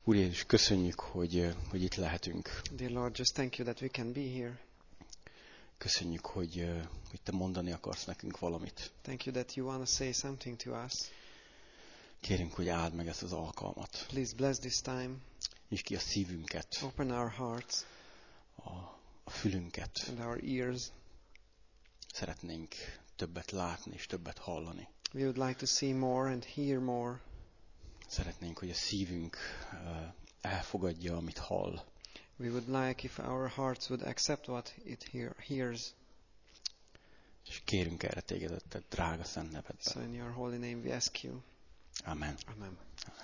Úr Jézus, köszönjük, hogy itt lehetünk. Dear Lord, just thank you that we can be here. Köszönjük, hogy Te mondani akarsz nekünk valamit. Thank you that you want to say something to us. Kérünk, hogy áld meg ezt az alkalmat. Please bless this time. Nyisd ki a szívünket, Open our hearts a fülünket. and our ears. Szeretnénk többet látni és többet hallani. We would like to see more and hear more. Szeretnénk, hogy a szívünk elfogadja, amit hall. We would like if our hearts would accept what it hears. És kérünk erre téged, a te drága szent So nevedben. in your holy name we ask you. Amen. Amen.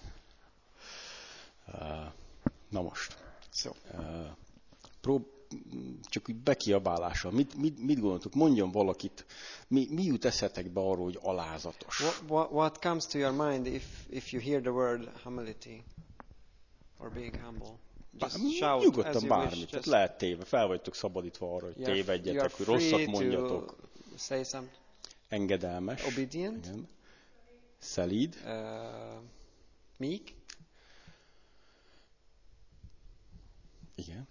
Na most. So, Csak úgy bekiabálással. Mit gondoltok? Mondjon valakit. Mi jut eszetekbe arról, hogy alázatos? what comes to your mind if you hear the word humility or being humble? Just shout as Nyugodtan you bármit. wish. Tehát lehet téve. Fel vagytok szabadítva arra, hogy tévedjetek, hogy rosszat mondjatok. Say something. Engedelmes. Obedient. Igen. Szelíd. Meek. Igen.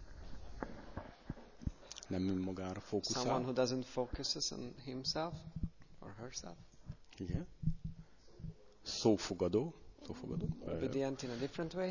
Nem önmagára fókuszál. Someone who doesn't focus on himself or herself. Igen. Szófogadó. Obedient in a different way.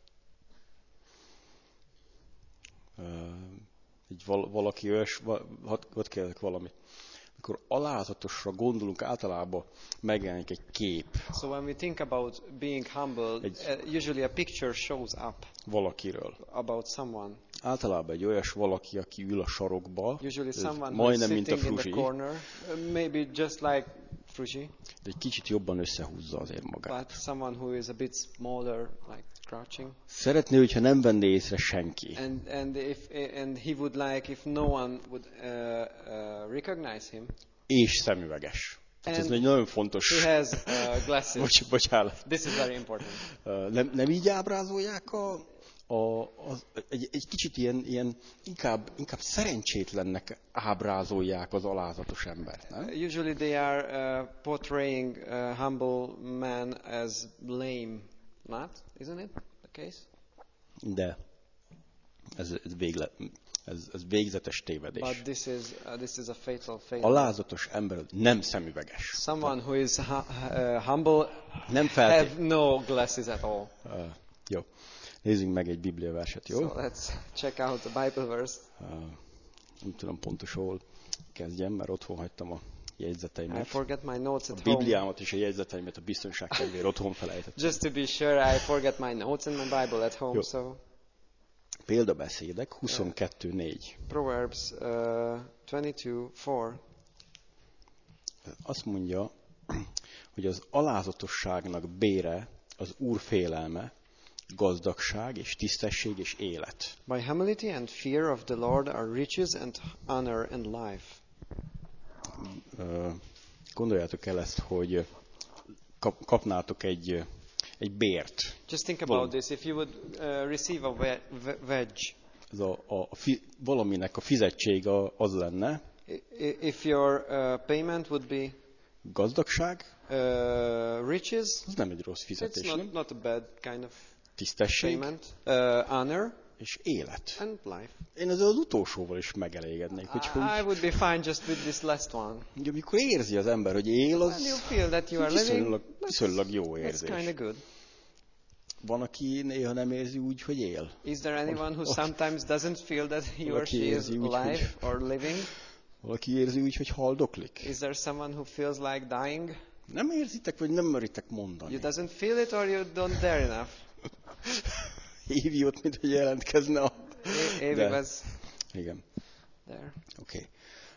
Valaki olyas, hadd kérdezek valamit. Amikor alázatosra gondolunk, általában megjelenik egy kép So when we think about being humble, usually a picture shows up valakiről. about someone. Általában egy olyas valaki, aki ül a sarokba, Usually someone who is majdnem mint a sitting in the Fruzsi, corner, maybe just like Fruzsi, de egy kicsit jobban összehúzza azért magát. but someone who is a bit smaller, like crouching. Szeretné, hogyha nem venné észre senki. And he would like if no one would recognize him. És szemüveges. Tehát ez And egy nagyon fontos. He has glasses. Bocsánat. This is very important. Nem így ábrázolják egy kicsit ilyen inkább szerencsétlennek ábrázolják az alázatos embert, nem? Usually they are portraying a humble man as lame, not? Isn't it the case? De ez végzetes tévedés. But this is a fatal failure. Alázatos ember nem szemüveges. Someone who is humble Nem have no glasses at all. Jó. Nézzünk meg egy Biblia verset, jó? So let's check out the Bible verse. Nem tudom pontosan hol kezdjem, mert otthon hagytam a jegyzeteimet. I forget my notes at A home. Bibliámat és a jegyzeteimet a biztonság kedvéért otthon felejtettem. Just to be sure, I forget my notes and my Bible at home. Jó. So Példabeszédek 22:4. Proverbs 22:4. Azt mondja, hogy az alázatosságnak bére az Úr félelme, gazdagság és tisztesség és élet. By humility and fear of the Lord are riches and honor and life. Gondoljátok el ezt, hogy kapnátok egy bért. Just think about this. If you would receive a wedge. Ez valaminek a fizetsége az lenne. If your payment would be gazdagság, riches, ez nem egy rossz fizetés, it's not a bad kind of tisztesség, payment. Honor és élet. and life. Én ezzel az utolsóval is megelégednék. I would be fine just with this last one. Amikor érzi az ember, hogy él, az When you feel that you are living, viszonylag jó that's érzés. kind of good. Van, aki néha nem érzi úgy, hogy él. Is there anyone who sometimes doesn't feel that he or she is alive or living? Valaki érzi úgy, hogy haldoklik. Is there someone who feels like dying? Nem érzitek, vagy nem meritek mondani. You doesn't feel it or you don't dare enough? Évi ott, mint hogy jelentkezne a... Évi was igen. there. Oké.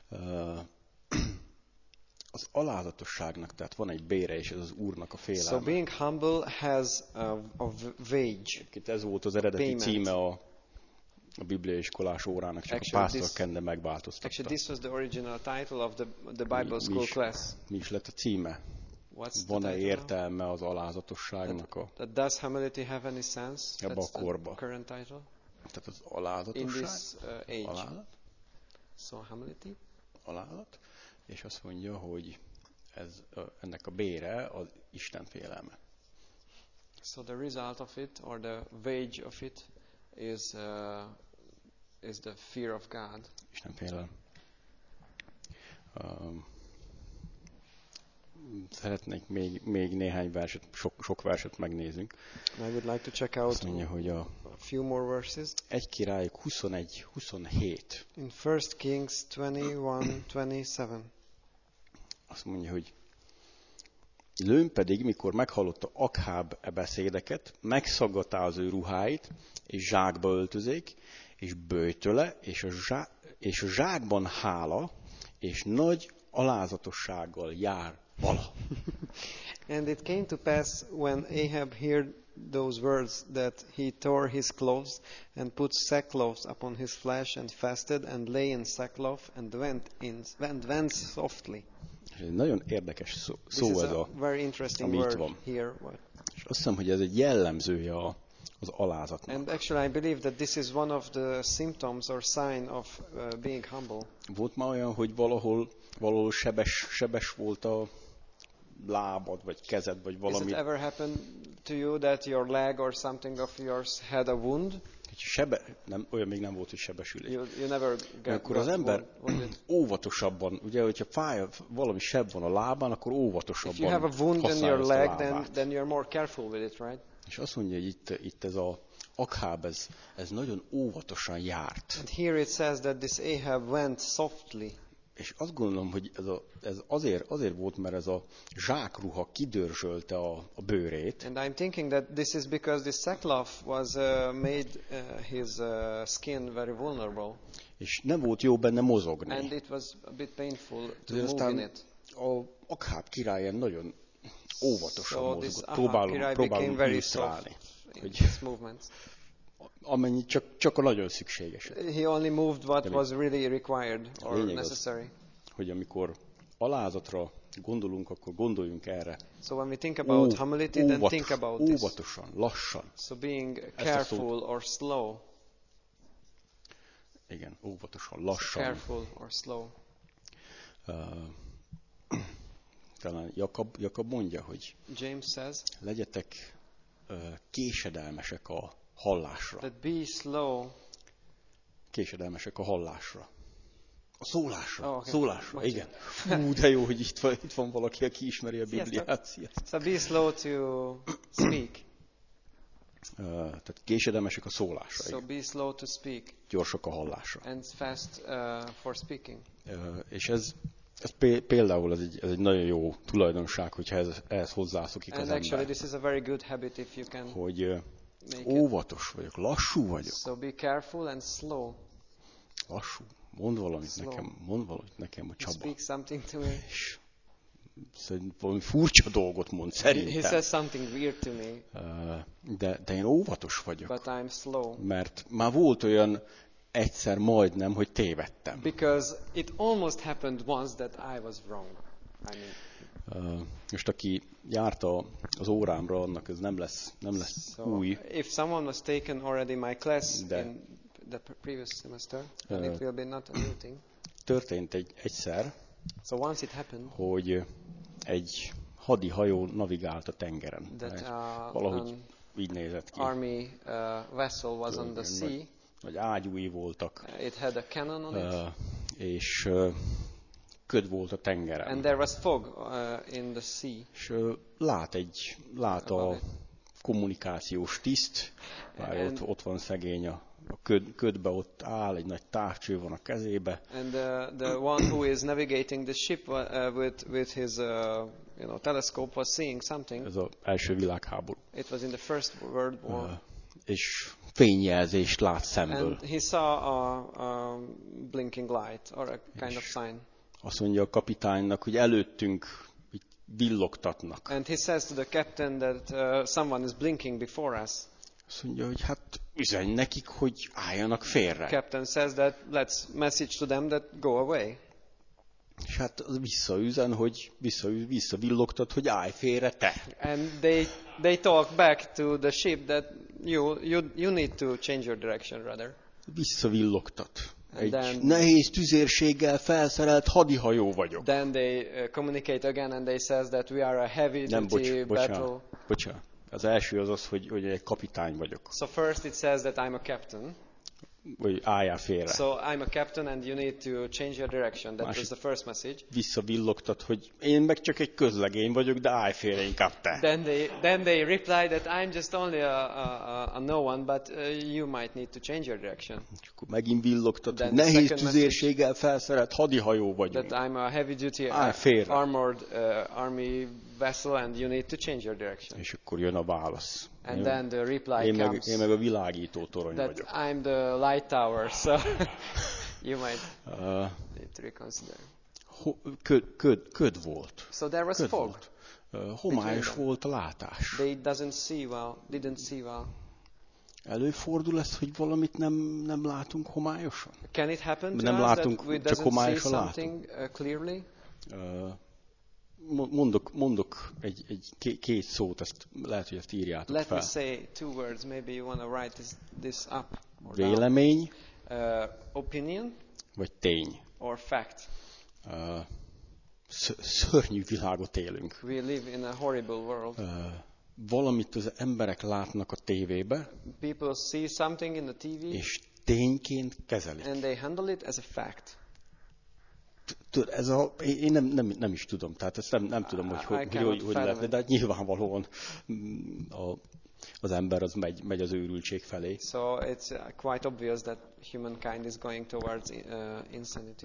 Az alázatosságnak, tehát van egy bére, és ez az Úrnak a félelme. So being humble has a wage. Ez volt az eredeti payment. címe a bibliaiskolás órának, csak Actually, a pásztor Kende megváltoztatta. Actually, this was the original title of the Bible school class. Mi is lett a címe? Van-e értelme az alázatosságnak Does humility have any sense? Ebbe a korba. Current title. Tehát az alázatosság. In this age. Alázat. So humility. Alázat. És azt mondja, hogy ennek a bére az Isten félelme. So the result of it, or the wage of it, is the fear of God. Isten félelem. Szeretnék még néhány verset, sok verset megnézünk. I would like to check out Azt mondja, hogy a few more verses. 1 Királyok 21-27. In 1 Kings 21:27. Azt mondja, hogy Lőn pedig, mikor meghallotta Akháb e beszédeket, megszaggatta az ő ruháit, és zsákba öltözék, és böjtöle, és a zsákban hála, és nagy alázatossággal jár vala. And it came to pass when Ahab heard those words that he tore his clothes and put sackcloth upon his flesh and fasted and lay in sackcloth and went softly. Ez nagyon érdekes szó ez a very interesting ami itt word van. here. És azt hiszem, hogy ez egy jellemzője az alázatnak. And actually I believe that this is one of the symptoms or sign of being humble. Volt már olyan, hogy valahol sebes volt a lábad, vagy kezed, vagy valami. Has it ever happened to you that your leg or something of yours had a wound? Olyan még nem volt, hogy sebesülés. You never akkor az ember óvatosabban, ugye, hogyha valami seb van a lábán, akkor óvatosabban If you have a wound in your leg, lábát. then you're more careful with it, right? És azt mondja, hogy itt ez a Akháb, ez nagyon óvatosan járt. And here it says that this Ahab went softly. És azt gondolom, hogy ez azért volt, mert ez a zsákruha kidörzsölte a bőrét. And I'm thinking that this is because this sackcloth was made his skin very vulnerable. És nem volt jó benne mozogni. And it was a bit painful to move in it. A Akháb király nagyon óvatosan mozgott. Próbálom illusztrálni. Amennyi csak a nagyon szükséges. He only moved what was really required or necessary. Az, hogy amikor alázatra gondolunk, akkor gondoljunk erre. So when we think about humility, then think about this. Óvatosan, lassan. So being careful or slow. Igen, óvatosan, lassan. Careful or slow. Talán Jakab mondja, hogy James says, legyetek késedelmesek a hallásra. That be slow. Késedelmesek a hallásra. A szólásra. Okay. Szólásra, igen. Fú, de jó, hogy itt van valaki, aki ismeri a Bibliát. So be slow to speak. Tehát késedelmesek a szólásra. So be slow to speak. Gyorsak a hallásra. And fast for speaking. És ez például ez egy nagyon jó tulajdonság, hogyha ehhez hozzászokik az ember. And actually this is a very good habit if you can. Hogy óvatos vagyok, lassú vagyok. So be careful and slow. Lassú. Mondd valamit nekem a Csaba. Speak something to me. És valami furcsa dolgot mond szerintem. He says something weird to me. De én óvatos vagyok. But I'm slow. Mert már volt olyan egyszer majdnem, hogy tévedtem. Because it almost happened once that I was wrong. Most aki járta az órámra, annak ez nem lesz so új. If someone was taken already my class in the previous semester, then it will be not a new thing. Történt egyszer, so once it happened, hogy egy hadihajó navigált a tengeren. Valahogy így nézett ki. Army vessel was on the sea. Vagy ágyúi voltak. It had a cannon on it. És köd volt a tengeren. And there was fog in the sea. És lát a kommunikációs tiszt, ott van szegény a ködbe, ott áll, egy nagy távcső van a kezébe. And the one who is navigating the ship with his telescope was seeing something. Ez az első világháború. It was in the First World War. És fényjelzést lát szemből. And he saw a blinking light or a kind of sign. Azt mondja a kapitánynak, hogy előttünk villogtatnak. And he says to the captain that someone is blinking before us. Azt mondja, hogy hát üzenj nekik, hogy álljanak félre. The captain says that let's message to them that go away. És hát visszaüzen, hogy visszavillogtat, hogy állj félre te. And they talk back to the ship that you need to change your direction rather. Visszavillogtat. Egy nehéz tüzérséggel felszerelt hadihajó vagyok. Then they communicate again and they says that we are a heavy duty battle. Az első az az, hogy egy kapitány vagyok, So first it says that I'm a captain. vagy álljál félre. So I'm a captain and you need to change your direction. That was the first message. Visszavillogtat, hogy én meg csak egy közlegény vagyok, de állj félre inkább te. Then they replied that I'm just only a no one, but you might need to change your direction. És akkor megint villogtat, Then hogy the nehéz second tüzérséggel felszerelt hadihajó vagyunk. That I'm a heavy duty Állj félre. armored army vessel and you need to change your direction. És akkor jön a válasz. And then the reply comes Én meg a világító torony that vagyok. I'm the light tower, so you might need to reconsider. Köd volt. So there was Köd fog. volt. Homályos volt a látás. They didn't see well. Előfordul ez, hogy valamit nem látunk homályosan? Can it happen to Nem us látunk, that we csak doesn't see homályosan something clearly? Mondok két szót, ezt lehet, hogy ezt írjátok Let fel. me say two words. Maybe you want to write this up or down. Vélemény, Opinion vagy tény. or fact. Szörnyű világot élünk. We live in a horrible world. Valamit az emberek látnak a tévébe, People see something in the TV és tényként kezelik. and they handle it as a fact. Én nem is tudom, tehát ezt nem tudom, hogy lehetne, de hát nyilvánvalóan az ember az megy az őrültség felé. So it's quite obvious that humankind is going towards insanity.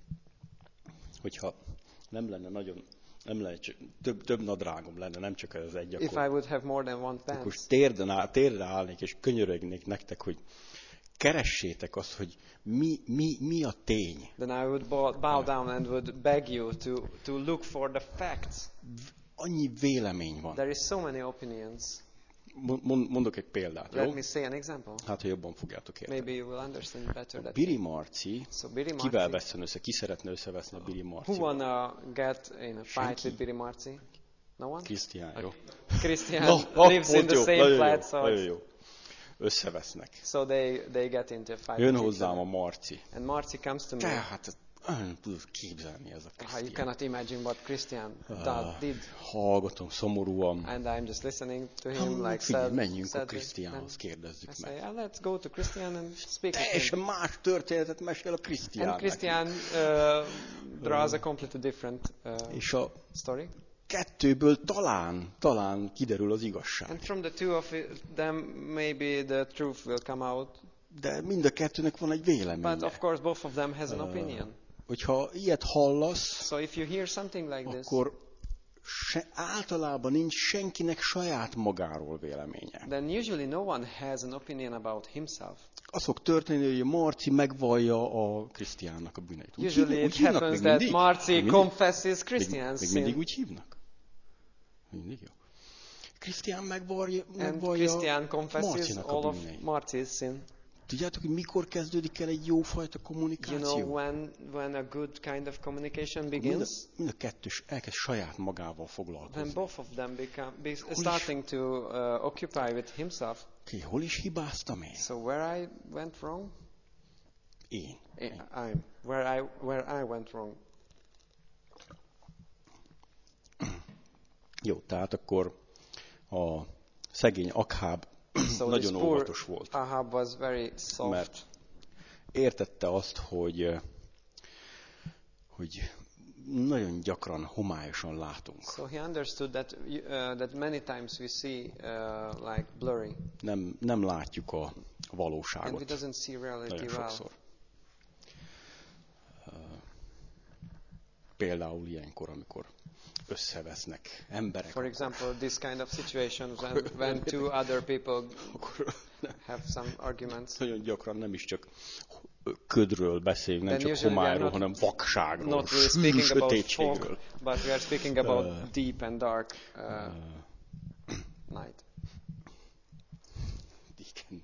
Hogyha nem lenne több nadrágom lenne, nem csak ez egy, If I would have more than one akkor pants, térdre állnék és könyörögnék nektek, hogy keressétek azt, hogy mi a tény. then I would bow down and would beg you to look for the facts. Annyi vélemény van. There is so many opinions. Mondok egy példát, Let jó? me say an example. Hát, ha jobban fogjátok érteni. Maybe you will understand better that. Biri Marci, So Biri kivel Marci, veszem össze, ki szeretne összeveszni a Biri who Marcival? wanna get in a fight Senki. with Biri Marci? No one? Krisztián, jó? Christian lives in the same flat, so nagyon jó. Összevesznek. so they get into a fight. Jön with each hozzám a other. Marci. And Marci comes to me. Tehát nem tudod képzelni ez a You Krisztián. cannot imagine what Christian did. Hallgatom szomorúan. And I'm just listening to him like Figyelj, sad. menjünk a sad Krisztiánhoz, I kérdezzük say, meg. yeah, let's go to Christian and speak with Teljesen him. más történetet mesél a Krisztián. And Christian draws a completely different És a story. kettőből talán kiderül az igazság. And from the two of them, maybe the truth will come out. De mind a kettőnek van egy But véleménye. of course, both of them has an opinion. Hogyha ilyet hallasz, So if you hear something like this, akkor általában nincs senkinek saját magáról véleménye. then usually no one has an opinion about himself. Az fog történni, hogy Marci megvallja a Krisztiánnak a bűneit. Usually it hívnak happens még that mindig? Marci Még mindig? confesses Christian's Még mindig sin. úgy hívnak? Mindig jó. Krisztián megvallja And Christian confesses Marcinak all a of bűneit. Marci's sin. Tudjátok, hogy mikor kezdődik el egy jófajta You kommunikáció? know when a good kind of communication Mind begins? a kettős elkezd saját magával When foglalkozni. both of them starting to occupy with himself. Okay, hol is hibáztam én? So where I went wrong? Én. Where I went wrong. Jó, tehát akkor a szegény Akháb So nagyon this poor óvatos volt, Ahab was very soft. mert értette azt, hogy nagyon gyakran homályosan látunk. So he understood that many times we see like blurry, Nem látjuk a and we valóságot doesn't see reality nagyon well. sokszor. Például ilyenkor, amikor összevesznek emberek, For example, this kind of situations when two other people akkor have some arguments. nagyon gyakran nem is csak ködről beszélünk, nem Then csak usually we are homályról, not- hanem vakságról, Not really sűrű speaking about sötétségről. fog, but we are speaking about deep and dark night. Igen.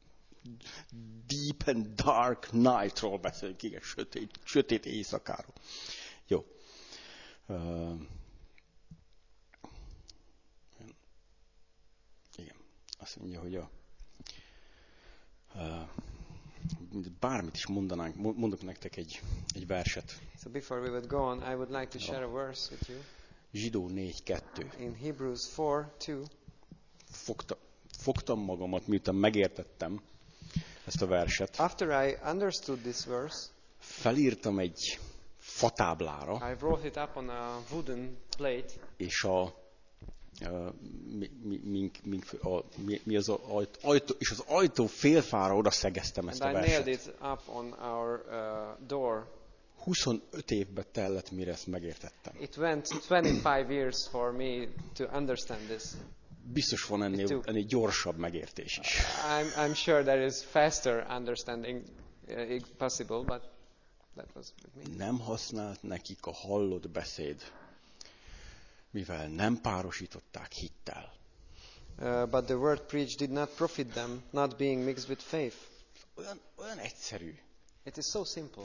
Deep and dark nightról beszélünk, igen, sötét éjszakáról. Jó. Igen. Azt mondja, hogy bármit is mondanánk, mondok nektek egy verset. So before we would go on, I would like to share a verse with you Zsidó 4:2. in Hebrews 4:2. fogtam magamat, miután megértettem ezt a verset. After I understood this verse, Felírtam egy fatáblára, I wrote it up on a wooden plate, és mi az ajtó, és az ajtó félfára oda szegeztem ezt and a I nailed verset. it up on our door. 25 évbe tellett, mire ezt megértettem. It went 25 years for me to understand this. Biztos van ennél gyorsabb megértés is. I'm sure there is faster understanding possible, but that was with me. Nem használt nekik a hallott beszéd, mivel nem párosították hittel. But the word preached did not profit them, not being mixed with faith. Olyan egyszerű. It is so simple.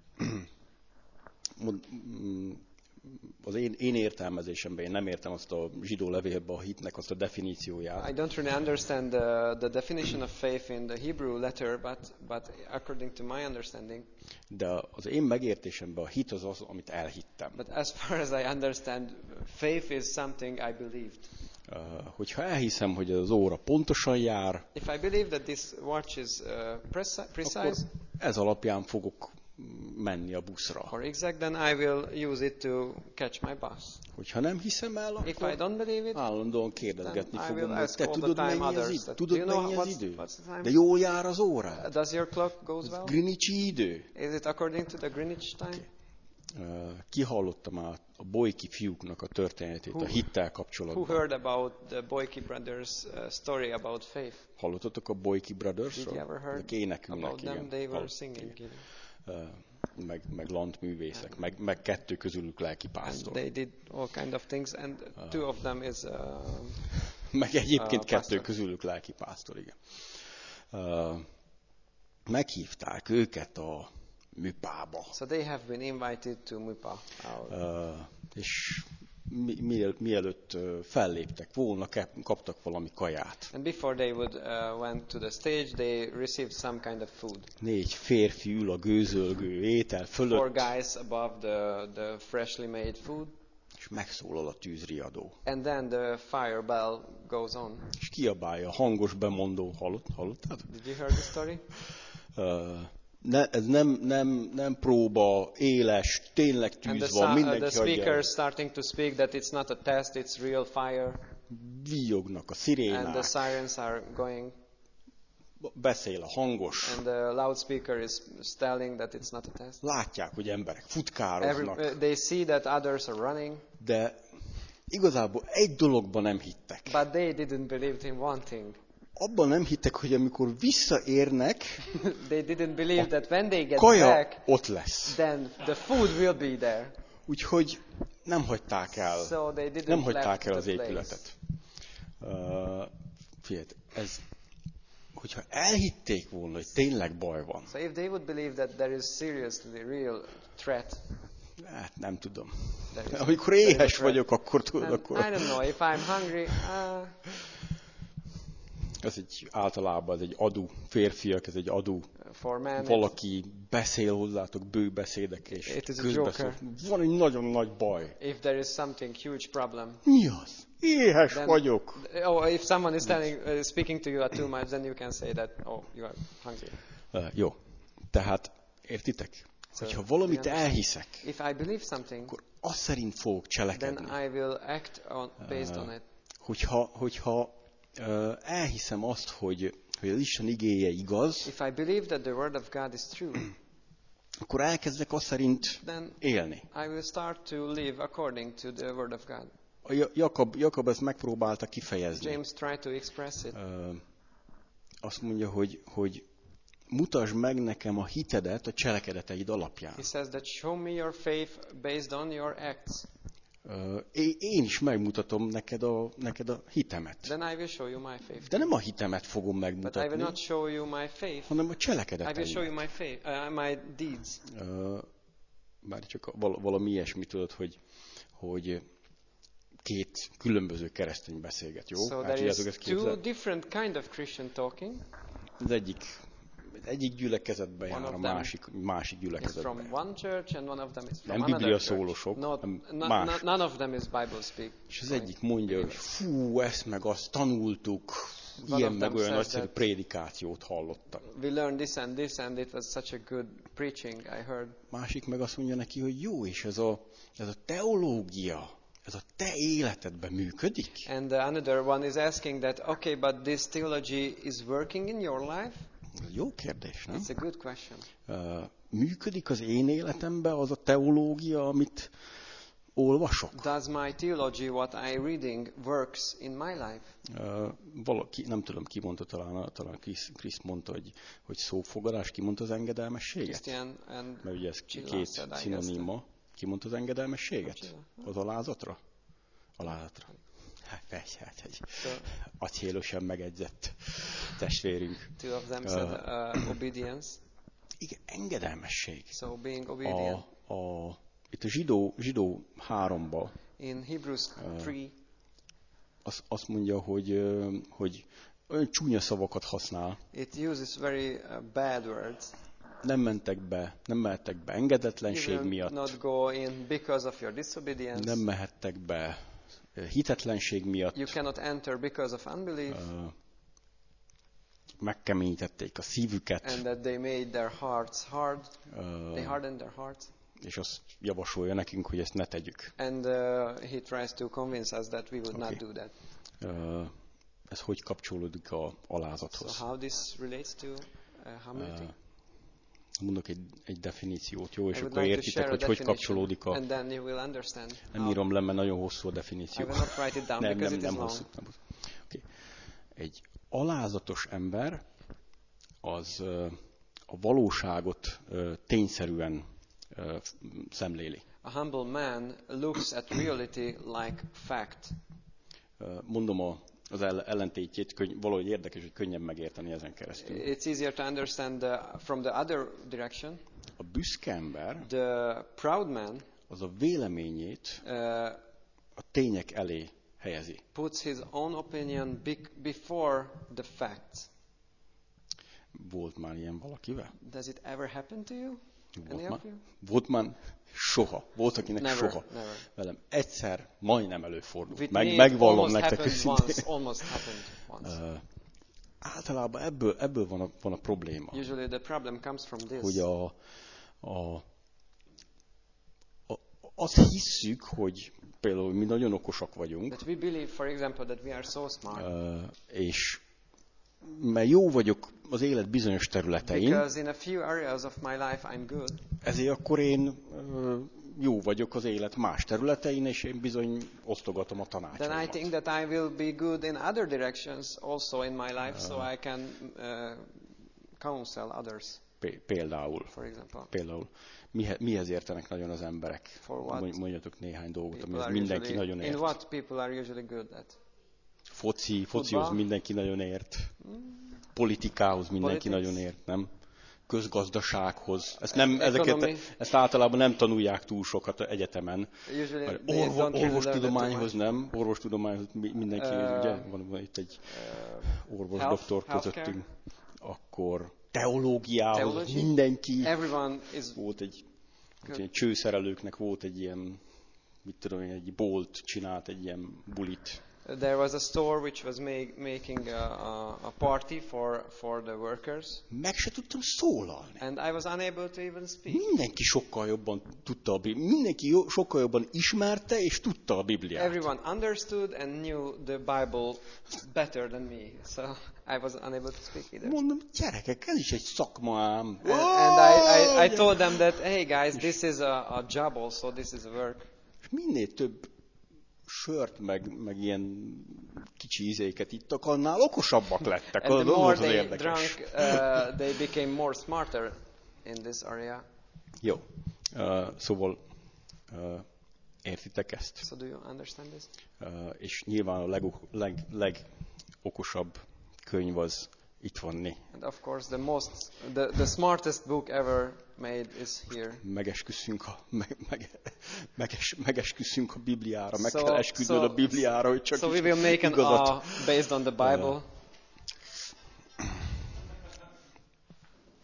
Az én értelmezésemben, én nem értem azt a zsidó levélben a hitnek azt a definícióját. I don't really understand the definition of faith in the Hebrew letter, but according to my understanding. De az én megértésemben a hit az, amit elhittem. But as far as I understand, faith is something I believed. Hogyha elhiszem, hogy az óra pontosan jár, If I believe that this watch is precise, akkor ez alapján fogok menni a buszra. or exact, then I will use it to catch my bus. Hogyha nem hiszem el, If I akkor don't believe it, állandóan kérdezgetni then I fogom, will hogy ask te all the tudod, time mennyi az others idő? that, Tudod, do you know mennyi az what's idő? the time? De jól jár az óra? Does your clock goes well? Greenwichi idő? Is it according to the Greenwich time? Kihallotta már a Boyki fiúknak a történetét a hittel Who kapcsolatban. heard about the Boyki brothers' story about faith? Hallottatok a Boyki Brothers-ról? Did you ever heard Ezek énekülnek, about them? igen. They were Hallottam, singing. igen. Meg lantművészek, meg kettő közülük And lelkipásztor. they did all kind of things, and two of them is Meg egyébként kettő pastor. közülük lelkipásztor, igen. Meghívták őket a műpába. So they have been invited to Mupa. És mielőtt felléptek volna, kaptak valami kaját. And before they would went to the stage, they received some kind of food. 4 férfi ül a gőzölgő étel 4 fölött, guys above the freshly made food, és megszólal a tűzriadó. and then the fire bell goes on. És kiabálja a hangos bemondó. Hallottad? Did you heard the story? Ez nem próba, éles, tényleg And tűz van, the mindenki speaker hagyja. is starting to speak that it's not a test, it's real fire. Víjognak a And the szirénák, sirens are going, beszél a hangos. and the loudspeaker is telling that it's not a test. Látják, hogy emberek futkároznak, They see that others are running, de igazából egy dologban nem hittek. but they didn't believe in one thing. Abban nem hittek, hogy amikor visszaérnek, They didn't believe that when they get kaja back, ott lesz. then the food will be there. Úgyhogy nem hagyták el, So they didn't nem hagyták left el az the place. épületet. Figyelj, hogyha elhitték volna, hogy tényleg baj van, So if they would believe that there is seriously real threat, hát nem tudom. there is Amikor there is a éhes threat. vagyok, akkor tudod, And akkor... I don't know, if I'm hungry, Ez egy általában ez egy adó, férfiak, ez egy adó. for men, Valaki beszél hozzátok bőbeszédek, és It is a közbeszól. joker. Van egy nagyon nagy baj. if there is something huge problem, Mi az? Éhes Then- vagyok. if someone is speaking to you too much, then you can say that, oh, you are hungry. Jó. Tehát, értitek? So, Hogyha valamit yeah. elhiszek, If I believe something, akkor azt szerint fogok then cselekedni. I will act based on it. Hogyha elhiszem azt, hogy az Isten igéje igaz, If I believe that the word of God is true, akkor elkezdek azt szerint then élni. I will start to live according to the word of God. Jakab ezt megpróbálta kifejezni. James tried to express it. Azt mondja, hogy mutasd meg nekem a hitedet a cselekedeteid alapján. He says that show me your faith based on your acts. Én is megmutatom neked a hitemet. Then I will show you my faith. De nem a hitemet fogom But I will megmutatni, not show you my faith. hanem a I will cselekedeteimet. show you my faith, my deeds. Bár csak valami ilyesmi tudod, hogy 2 különböző keresztény beszélget, jó? So Hát there tudjátok, is ezt two képzel? different kind of Christian talking. Az egyik egyik gyülekezetbe One jár, of a them másik is gyülekezetbe from jár. one church and one of them is from Nem another Biblia church. szólosok, hanem Not, más. none of them is Bible speak. És az egyik mondja, hogy fú, ezt meg azt tanultuk, ilyen meg olyan nagyszerű prédikációt hallottam. We learned this and it was such a good preaching I heard. Másik meg azt mondja neki, hogy jó, és ez a teológia, ez a te életedben működik? And another one is asking that, okay, but this theology is working in your life? Jó kérdés, nem? It's a good question. Működik az én életemben az a teológia, amit olvasok? Does my theology, what I reading, works in my life? Valaki, nem tudom, ki mondta, talán Krisz mondta, hogy szófogadás, ki mondta az engedelmességet? Christian and Mert ugye ez Csilla két said, I szinoníma. Ki mondta az engedelmességet? Az alázatra? Alázatra. Hát, acélosan megegyzett testvérünk. Two of them said obedience. Igen, engedelmesség. So being obedient. Itt a zsidó 3-ba In Hebrews 3, azt mondja, hogy olyan csúnya szavakat használ. it uses very bad words. Nem mehettek be engedetlenség You will miatt. not go in because of your disobedience. Nem mehettek be hitetlenség miatt. You cannot enter because of unbelief. Megkeményítették a szívüket. And that they made their hearts hard. They hardened their hearts. És azt javasolja nekünk, hogy ezt ne tegyük. And he tries to convince us that we would not do that. Ez hogy kapcsolódik az alázathoz? So how this relates to humility? Mondok egy definíciót, jó? És I would akkor like to értitek, share a hogy definition, kapcsolódik and then you will understand. Nem írom le, mert nagyon hosszú a definíció. I will not write it down because it is long. Hosszú. Okay. Egy alázatos ember az a valóságot tényszerűen szemléli. A humble man looks at reality like fact. Mondom az ellentétjét, valahogy érdekes, hogy könnyebb megérteni ezen keresztül. It's easier to understand from the other direction. A büszke ember, the proud man, az a véleményét a tények elé helyezi. Puts his own opinion before the facts. Volt már ilyen valakivel? Does it ever happen to you? Volt már? Soha. Volt, akinek never, soha. Never. Velem egyszer majdnem előfordult. Megvallom nektek őszintén. Almost happened once. Általában ebből van a probléma. Usually the problem comes from this. Hogy azt hisszük, hogy például mi nagyon okosak vagyunk. That we believe, for example, that we are so smart. És mert jó vagyok az élet bizonyos területein. Because in a few areas of my life I'm good. Ezért akkor én jó vagyok az élet más területein, és én bizony osztogatom a tanácsaimat. Then I think that I will be good in other directions also in my life, so I can counsel others. Például. For example. Például. Mihez értenek nagyon az emberek? Mondjatok néhány dolgot, amihez mindenki nagyon ért. In what people are usually good at? Focihoz mindenki nagyon ért. Politikához mindenki nagyon ért, nem? Közgazdasághoz. Ezt általában nem tanulják túl sokat egyetemen. Orvostudományhoz nem. Orvostudományhoz mindenki, ugye? Van itt egy orvosdoktor közöttünk. Akkor teológiához mindenki. Volt egy csőszerelőknek volt egy ilyen, mit tudom én, egy bolt csinált egy ilyen bulit. There was a store which was making a party for the workers. Meg se tudtam szólalni. And I was unable to even speak. Mindenki sokkal jobban tudta a Bibliát. Mindenki sokkal jobban ismerte és tudta a Bibliát. Everyone understood and knew the Bible better than me. So I was unable to speak either. Mondom, gyerekek, ez is egy szakma ám. And I told them that, hey guys, this is a job also, this is a work. És minél több sört, meg ilyen kicsi ízéket ittak, annál okosabbak lettek. And the more az they érdekes. drank, they became more smarter in this area. Jó. Szóval értitek ezt? So do you understand this? És nyilván a legokosabb könyv az itt van né. And of course the smartest book ever made is here. Megesküszünk a Bibliára, meg kell esküdnöd a Bibliára, hogy csak so we will make an based on the Bible.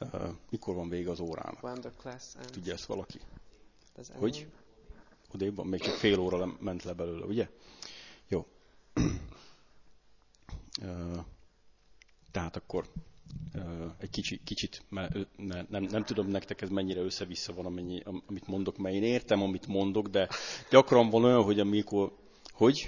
Mikor van vége az órának? When the class ends. Tudja ezt valaki? Does anyone? Hogy? Odébb van, még csak fél óra ment le belőle, ugye? Jó. Tehát akkor egy kicsit nem tudom nektek ez mennyire össze-vissza van, amit mondok, mert én értem, amit mondok, de gyakran van olyan, hogy amikor, hogy?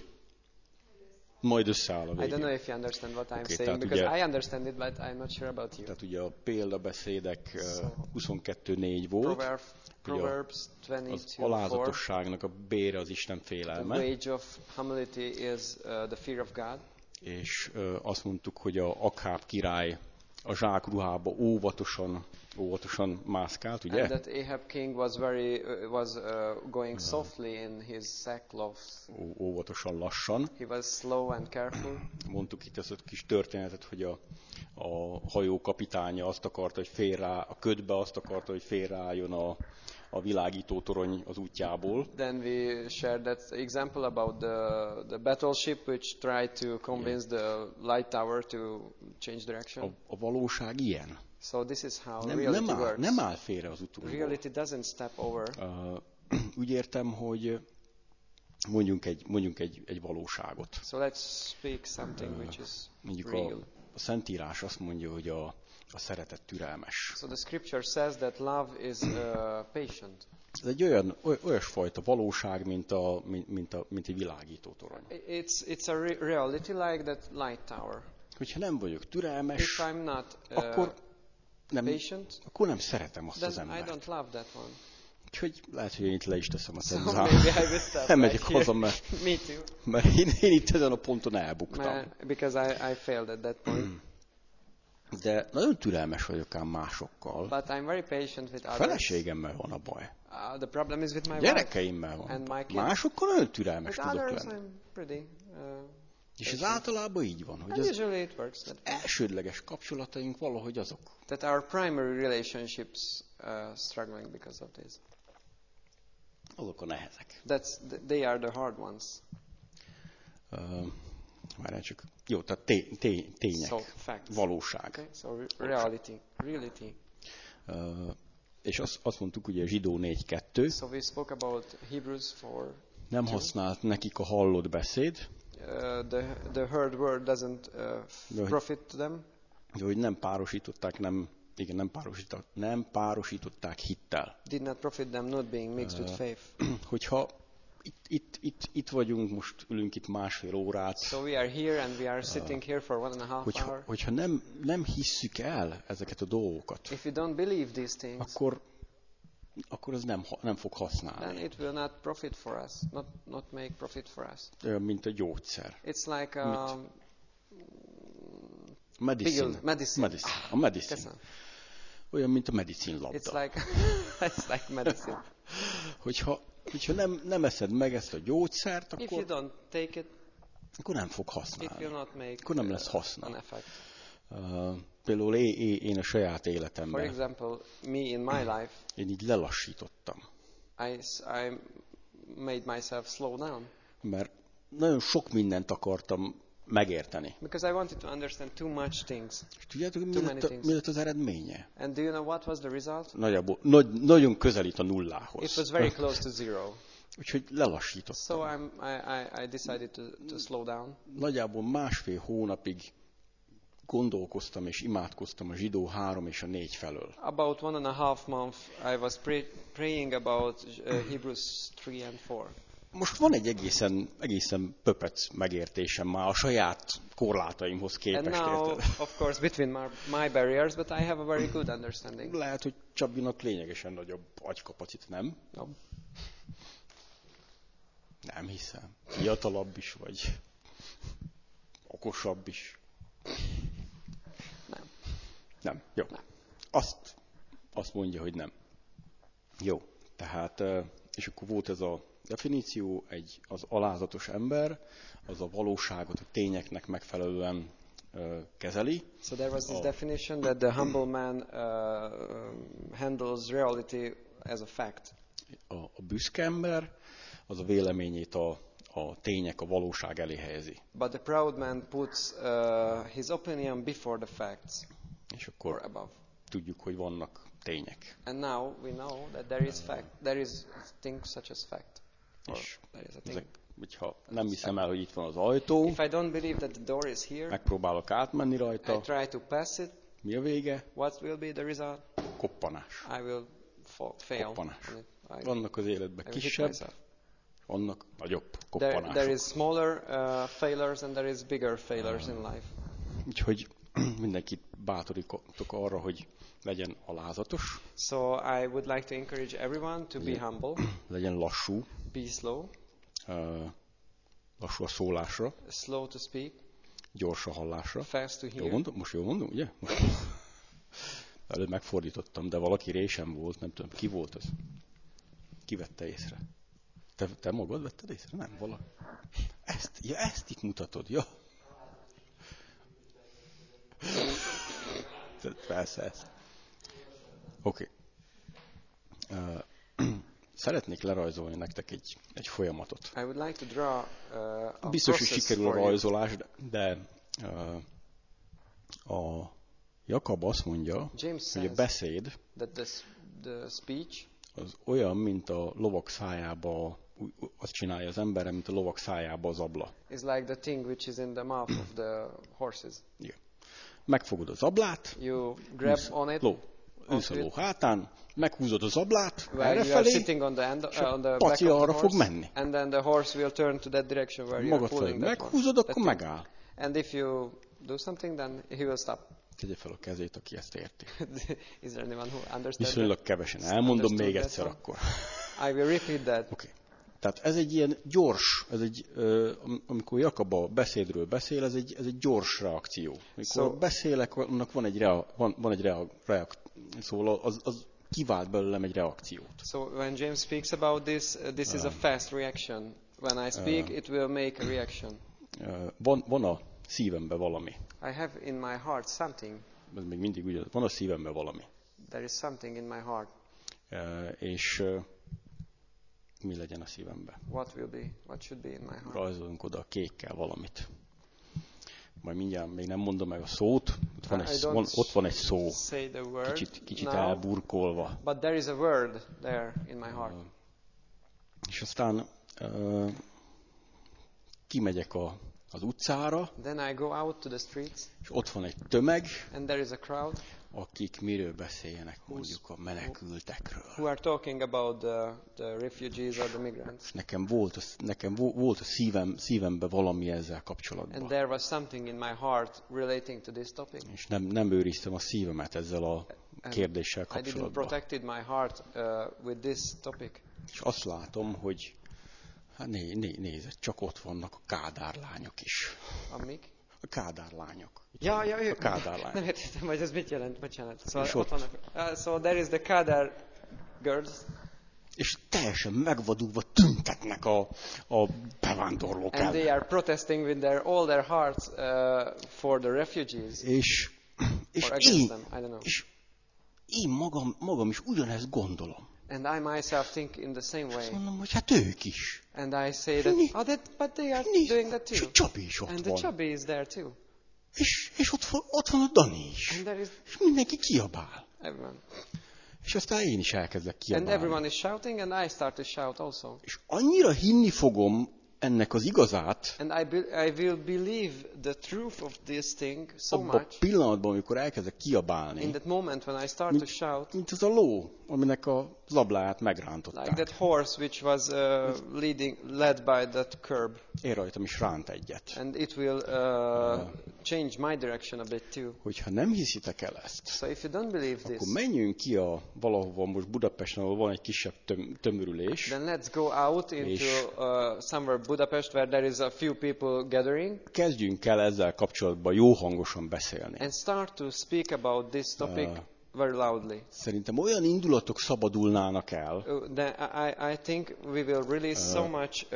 Majd összeáll a végén. I don't know if you understand what I'm Okay, saying, because I understand it, but I'm not sure about you. Tehát ugye a példabeszédek 22:4 volt. Proverbs Az 22:4. alázatosságnak a bére az Isten The félelme. wage of humility is the fear of God. És azt mondtuk, hogy a Akháb király a zsákruhába óvatosan mászkált, ugye? And that Ahab king was going softly in his sackcloth. Óvatosan lassan. He was slow and careful. Mondtuk itt ezt a kis történetet, hogy a hajó kapitánya azt akarta, hogy a ködbe azt akarta, hogy félreálljon a világító torony az útjából. Then we shared that example about the battleship which tried to convince the light tower to change direction. A valóság ilyen. So this is how reality works. Nem áll félre az utunkból. Reality doesn't step over. Úgy értem, hogy mondjunk egy valóságot. So let's speak something which is Mondjuk real. a Szentírás azt mondja, hogy a szeretet türelmes. So the scripture says that love is patient. Ez egy olyasfajta valóság, mint egy világító torony. It's a reality like that light tower. Hogyha nem vagyok türelmes, If I'm not akkor patient, akkor nem szeretem azt az then I embert. don't love that one. Úgyhogy lehet, hogy én itt le is teszem a So ceruzámat. maybe I will stop Nem megyek right here. haza, mert Me too. én itt ezen a ponton elbuktam. Because I failed at that point. De nagyon türelmes vagyok ám másokkal. But I'm very patient with A others. feleségemmel van a baj. The problem is with my Gyerekeimmel van. and my kids. Másokkal nagyon türelmes With tudok others lenni. I'm pretty És ez általában így van, hogy and az usually it works that way. elsődleges kapcsolataink valahogy azok. That our primary relationships struggling because of this. Azok a nehezek. They are the hard ones. Várjál csak. Jó, tehát tények. So facts. Valóság. Okay, so reality. És azt mondtuk, ugye Zsidó 4:2. So we spoke about Hebrews 4. Nem használt nekik a hallott beszéd. The heard word doesn't profit them. Hogy nem párosították hittel. Did not profit them not being mixed with faith. Hogyha itt vagyunk, most ülünk itt másfél órát. So we are here and we are sitting here for 1.5 hours. Hogyha nem hisszük el ezeket a dolgokat, If we don't believe these things, akkor ez nem fog használni. then it will not profit for us, not make profit for us. Olyan, mint a gyógyszer. It's like Medicine. A medicine. Köszönöm. Olyan, mint a medicinlabda. It's like medicine. Hogyha nem eszed meg ezt a gyógyszert, If you don't take it, akkor nem fog it használni. will not make Akkor nem lesz haszna. an effect. Például én a saját For életemben, example, me in my life, én így lelassítottam. I made myself slow down Mert nagyon sok mindent akartam megérteni. because I wanted to understand too much things. És tudjátok, things. mi lett az eredménye? And do you know what was the result? Nagyon közelít a nullához. It was very close to zero. Úgyhogy lelassítottam. So I decided to slow down. Nagyjából másfél hónapig gondolkoztam és imádkoztam a Zsidó 3 és a 4 felől. About 1.5 months I was praying about Hebrews 3 and 4. Most van egy egészen pöpec megértésem már a saját korlátaimhoz And képest, now, érted? of course, between my barriers, but I have a very good understanding. Lehet, hogy Csabinak lényegesen nagyobb agykapacit, nem? No. Nem hiszem. Fiatalabb is vagy. Okosabb is. Nem. Nem. Jó. Nem. Azt mondja, hogy nem. Jó. Tehát, és akkor volt ez a definíció, az alázatos ember, az a valóságot a tényeknek megfelelően kezeli. So there was this definition that the humble man handles reality as a fact. A büszke ember az a véleményét a tények, a valóság elé helyezi. But the proud man puts his opinion before the facts. És akkor Or above. tudjuk, hogy vannak tények. And now we know that there is fact. There is things such as fact. Or És there is a thing. ezek, hogyha nem hiszem el, hogy itt van az ajtó, If I don't believe that the door is here, megpróbálok átmenni I rajta, try to pass it. mi a vége? What will be the result? Koppanás. I will fail. Koppanás. on it. Vannak az életben I will hit kisebb, myself. vannak nagyobb There is koppanások. smaller failures and there is bigger failures in life. Úgyhogy mindenkit bátorítok arra, hogy legyen alázatos, So I would like to encourage everyone to be humble, legyen lassú, be slow, lassú a szólásra, slow to speak, gyors a hallásra. fast to Jól hear. mondom? Most jól mondom, ugye? Előbb megfordítottam, de valaki résem volt, nem tudom, ki volt az? Ki vette észre? Te magad vetted észre? Nem, valaki. Ezt itt mutatod, ja? Persze ezt. Oké. Szeretnék lerajzolni nektek egy folyamatot. I would like to draw a Biztos, hogy process sikerül a for you. rajzolás, de a Jakab azt mondja, James hogy a says beszéd that the speech az olyan, mint a lovak szájába, azt csinálja az emberre, mint a lovak szájába az abla. is like the thing which is in the mouth of the horses. Igen. Megfogod az ablát, You grab on it, ülsz a ló hátán, meghúzod az ablát where you are errefelé, sitting on the end, és on a the back paci of arra the fog horse, menni. and then the horse will turn to that direction where you are Magad felé pulling that horse. meghúzod, that akkor thing. megáll. And if you do something, then he will stop. Tegye fel a kezét, aki ezt érti. Is there anyone who understands Viszonylag kevesen. Elmondom még Understood egyszer that akkor. I will repeat that. Oké. Tehát ez egy ilyen gyors, amikor Jakab a beszédről beszél, ez egy gyors reakció. Amikor beszélek, annak van egy reakció, szóval az kivált belőlem egy reakciót. So when James speaks about this, this is a fast reaction. When I speak, it will make a reaction. Van a szívemben valami. I have in my heart something. Ez még mindig ugyanaz. Van a szívemben valami. There is something in my heart. És mi legyen a szívemben? What should be in my heart? Rajzolunk oda a kékkel valamit. Majd mindjárt még nem mondom meg a szót. Ott van egy szó. Say the word Kicsit now, elburkolva. but there is a word there in my heart. És aztán kimegyek az utcára, Then I go out to the streets, és ott van egy tömeg, and there is a crowd akik miről beszéljenek, mondjuk a menekültekről. who are talking about the refugees or the migrants. Nekem volt a szívemben valami ezzel kapcsolatban. And there was something in my heart relating to this topic. És nem őriztem a szívemet ezzel a kérdéssel I didn't kapcsolatban. protected my heart with this topic. És azt látom, hogy nézd, csak ott vannak a Kádár lányok is. Amik? A Kádár lányok. Ja. A Kádár lányok. Nem értettem, hogy ez mit jelent, bocsánat. Szóval És ott vannak. So there is the Kadar girls. És teljesen megvadulva tüntetnek a bevándorlók And they ellen. are protesting with all their hearts for the refugees. És Or against them, I don't know. én magam is ugyanezt gondolom. And I myself think in the same Azt way. mondom, hogy hát ők is. And I say that, but they are doing that És too. a Csabi is ott And the van. chubby is there too. És ott van a Dani is. And there is És mindenki kiabál. everyone. És aztán én is elkezdek And kiabálni. everyone is shouting, and I start to shout also. És annyira hinni fogom ennek az igazát, And I will believe the truth of this thing so abban a much pillanatban, amikor elkezdek in kiabálni, that moment when I start to shout, mint az a ló, aminek a zabláját megrántották. like that horse which was led by that curb. Én rajtam is ránt egyet. And it will change my direction a bit too. Hogyha nem hiszitek el ezt, So if you don't believe akkor this, menjünk ki valahova most Budapesten, ahol van egy kisebb tömörülés, then let's go out into somewhere Budapest where there is a few people gathering kezdjünk el ezzel kapcsolatban jó hangosan beszélni. and start to speak about this topic very loudly. Szerintem olyan indulatok szabadulnának el, Then I think we will release so much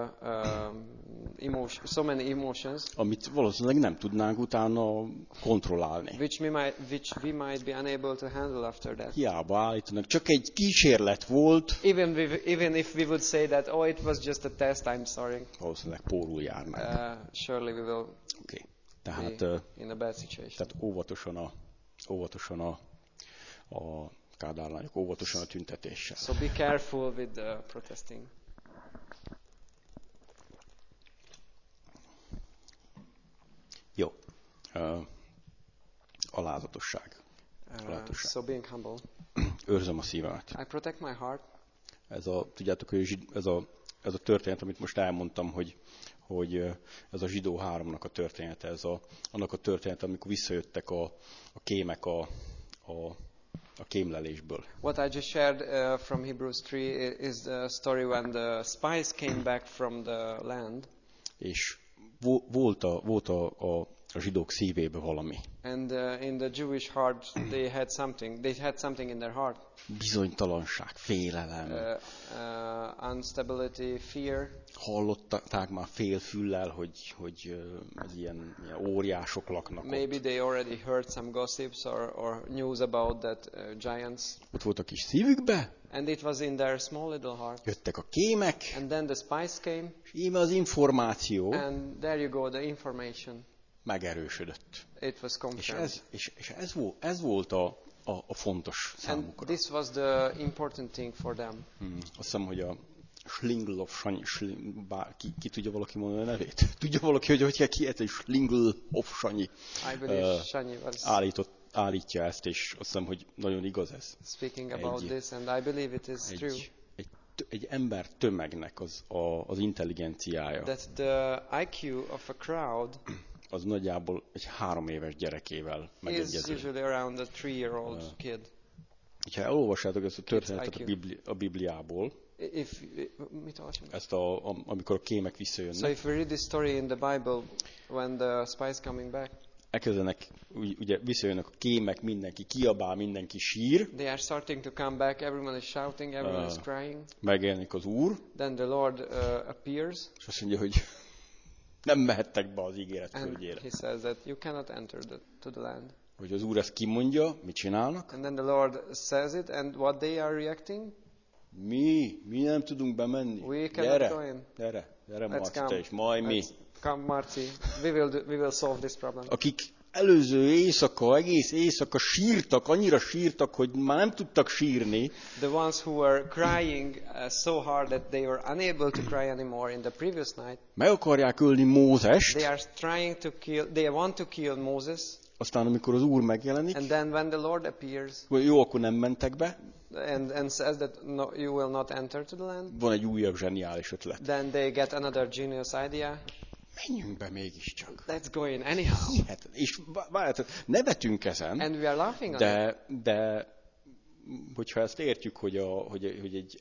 emotion, so many emotions, amit valószínűleg nem tudnánk utána kontrollálni. which we might be unable to handle after that. Hiába állítanak, csak egy kísérlet volt, Even if we would say that, oh, it was just a test, I'm sorry. valószínűleg pórul jár meg. Surely we will Okay. Tehát, be in a bad situation. tehát óvatosan a a kádárlányok óvatosan a tüntetéssel. So be careful with the protesting. Jó. Alázatosság. So being humble. Őrzöm a szívemet. I protect my heart. Tudjátok, hogy ez a történet, amit most elmondtam, hogy ez a zsidó 3-nak a története, annak a története, amikor visszajöttek a kémek a kémlelésből. What I just shared from Hebrews 3 is the story when the spies came back from the land. És volt a zsidók szívébe valami. And in the Jewish heart they had something in their heart. Bizonytalanság, félelem. Instability, fear. Hallották már félfüllel, hogy az ilyen óriások laknak Maybe ott. they already heard some gossips or news about that giants. Ott volt a kis szívükbe. And it was in their small little heart. Jöttek a kémek. And then the spies came. És íme az információ. And there you go, the information. Megerősödött. It was confirmed. És ez volt a fontos számukra. And this was the important thing for them. Azt hiszem, hogy a Schlingel Sanyi, ki tudja valaki mondani a nevét? Tudja valaki, hogy kell kiejteni Schlingel Sanyi? I believe Sanyi was állítja ezt, és azt hiszem, hogy nagyon igaz ez. Speaking about this, and I believe it is true. Egy ember tömegnek az intelligenciája. That the IQ of a crowd az nagyjából egy 3 éves gyerekével megegyező. Is usually around a 3-year-old kid. Ha elolvassátok ezt a történetet a Bibliából, ezt amikor a kémek visszajönnek. So if we read this story in the Bible when the spies coming back, elkezdenek, ugye visszajönnek a kémek, mindenki kiabál, mindenki sír. They are starting to come back, everyone is shouting, everyone is crying. Megjelenik az Úr. Then the Lord appears. És azt mondja, hogy nem mehettek be az ígéret földjére. He says that you cannot enter to the land. Hogy az Úr ezt kimondja, mit csinálnak? And then the Lord says it, and what they are reacting? Mi nem tudunk bemenni. We cannot go in. Gyere Marci, te is, majd mi. Come Marci, we will solve this problem. Akik előző egész éjszaka sírtak, annyira sírtak, hogy már nem tudtak sírni. The ones who were crying so hard that they were unable to cry anymore in the previous night. Meg akarják ölni Mózest. They want to kill Moses. Aztán amikor az Úr megjelenik, and then when the Lord appears, jó, akkor nem mentek be. And says that no, you will not enter to the land. Van egy újabb zseniális ötlet. Then they get another genius idea. Menjünk be mégiscsak. Let's go in anyhow. És nevetünk ezen. And we are laughing on de hogyha ezt értjük, hogy egy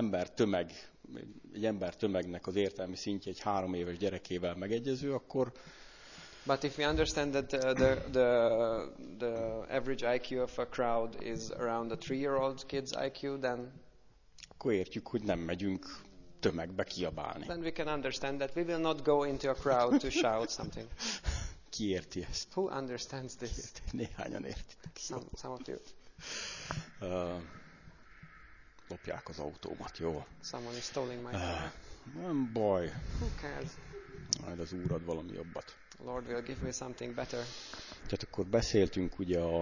ember tömegnek az értelmi szintje egy 3 éves gyerekével megegyező, akkor But if we understand that the average IQ of a crowd is around a 3-year-old kid's IQ, then akkor értjük, hogy nem megyünk tömegbe kiabálni. Then we can understand that we will not go into a crowd to shout something. Ki érti ezt? Who understands this? Néhányan értitek. Some of you. Lopják az autómat, jó? Someone is stealing my car. Nem baj. Who cares? Majd az Úr ad valami jobbat. Lord will give me something better. Tehát akkor beszéltünk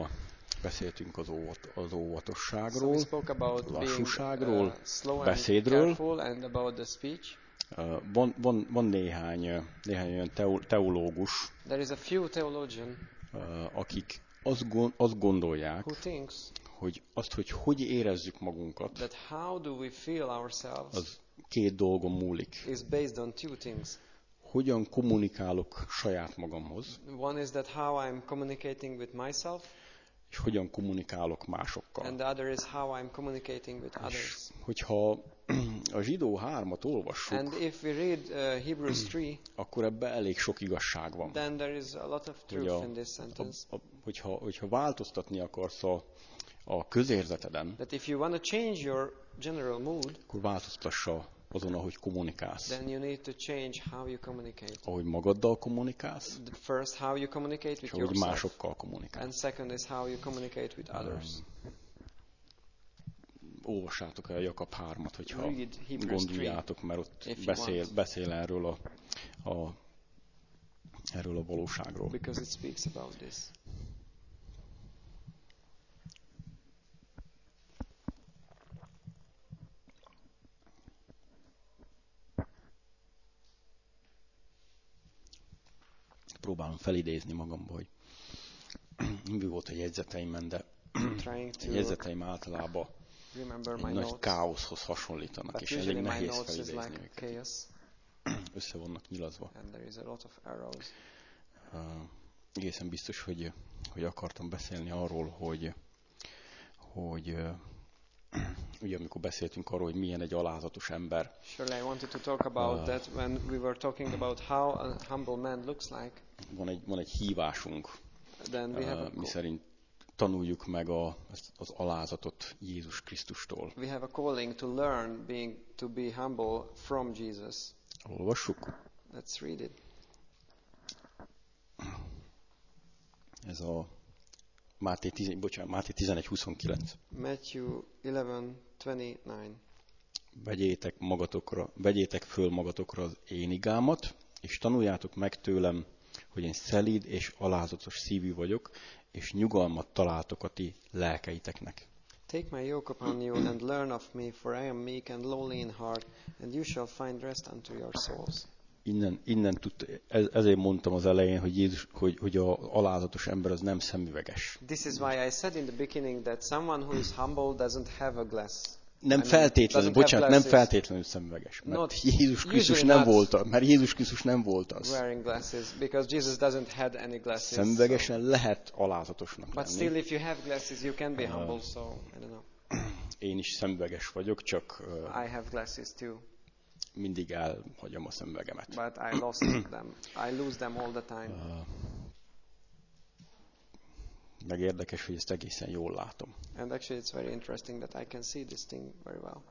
az óvatosságról, lassúságról, beszédről. And about the speech. Van néhány olyan teológus, There is a few theologian, akik azt gondolják, who thinks hogy hogy érezzük magunkat, that how do we feel ourselves, az 2 dolgon múlik. Is based on 2 things. Hogyan kommunikálok saját magamhoz. One is that how I'm communicating with myself. És hogyan kommunikálok másokkal. And the other is how I'm communicating with others. Hogyha a Zsidó 3-at olvassuk, and if we read Hebrews 3, akkor ebben elég sok igazság van. Then there is a lot of truth in this sentence. Hogyha változtatni akarsz a közérzeteden, that if you want to change your general mood, akkor változtassa azon, ahogy kommunikálsz. Then you need to change how you communicate. Ahogy magaddal kommunikálsz. First, how you communicate with yourself. Ahogy másokkal kommunikálsz. And second is how you communicate with others. Olvassátok el Jakab 3-at, hogyha gondoljátok, mert ott beszél erről a valóságról. Because it speaks about this. próbálom felidézni magamba, hogy mi volt a jegyzeteimben, de Trying a to jegyzeteim általában remember egy my nagy notes. káoszhoz hasonlítanak, But és elég usually my nehéz notes is felidézni like őket. chaos, Össze vannak nyilazva. and there is a lot of arrows. Egészen biztos, hogy akartam beszélni arról, hogy ugye amikor beszéltünk arról, hogy milyen egy alázatos ember, Surely I wanted to talk about that when we were talking about how a humble man looks like. van egy hívásunk, Then we have mi szerint tanuljuk meg az alázatot Jézus Krisztustól. we have a calling to learn to be humble from Jesus. Olvassuk? Let's read it. Ez a Máté 11:29. Matthew 11:29. Vegyétek föl magatokra az én igámat, és tanuljátok meg tőlem, hogy én szelíd és alázatos szívű vagyok, és nyugalmat találtok a ti lelkeiteknek. Take my yoke upon you and learn of me, for I am meek and lowly in heart, and you shall find rest unto your souls. Ezért mondtam az elején, hogy Jézus, hogy az alázatos ember az nem szemüveges. This is why I said in the beginning that someone who is humble doesn't have a glass. Nem feltétlenül szemüveges, mert Jézus Krisztus nem volt az. Wearing glasses, because Jesus doesn't had any glasses. Szemüvegesen lehet alázatosnak But lenni. still, if you have glasses, you can be humble. So I don't know. Én is szemüveges vagyok, csak I have glasses too, mindig elhagyom a szemüvegemet. but I lost them. I lose them all the time. Meg érdekes, hogy ezt egészen jól látom. And actually, it's very interesting that I can see this thing very well.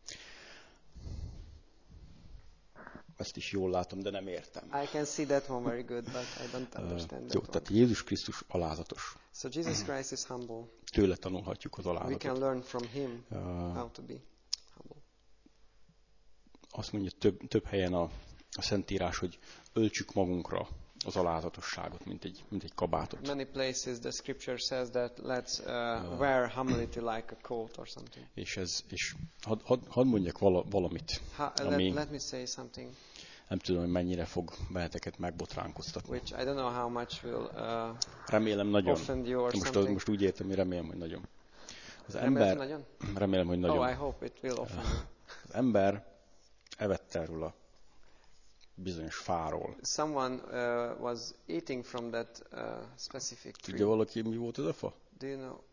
Ezt is jól látom, de nem értem. I can see that one very good, but I don't understand Jó, that tehát one. Jézus Krisztus alázatos. So Jesus Christ is humble. Tőle tanulhatjuk az We can alázatot. learn from him how to be humble. Azt mondja több helyen a Szentírás, hogy öltsük magunkra az alázatosságot, mint egy kabátot. Many places the scripture says that let's wear humility like a coat or something. És hadd mondjak valamit, ami Let me say something nem tudom, hogy mennyire fog benneteket megbotránkoztatni. which I don't know how much will Remélem nagyon. offend you or something. Most úgy értem, hogy remélem, hogy nagyon. Az Remélem, ember, nagyon? remélem, hogy nagyon. Oh, I hope it will offend you. Az ember evett erről a bizonyos fáról. Someone was eating from that specific tree. Tudja valaki, mi volt ez a fa? Do you know?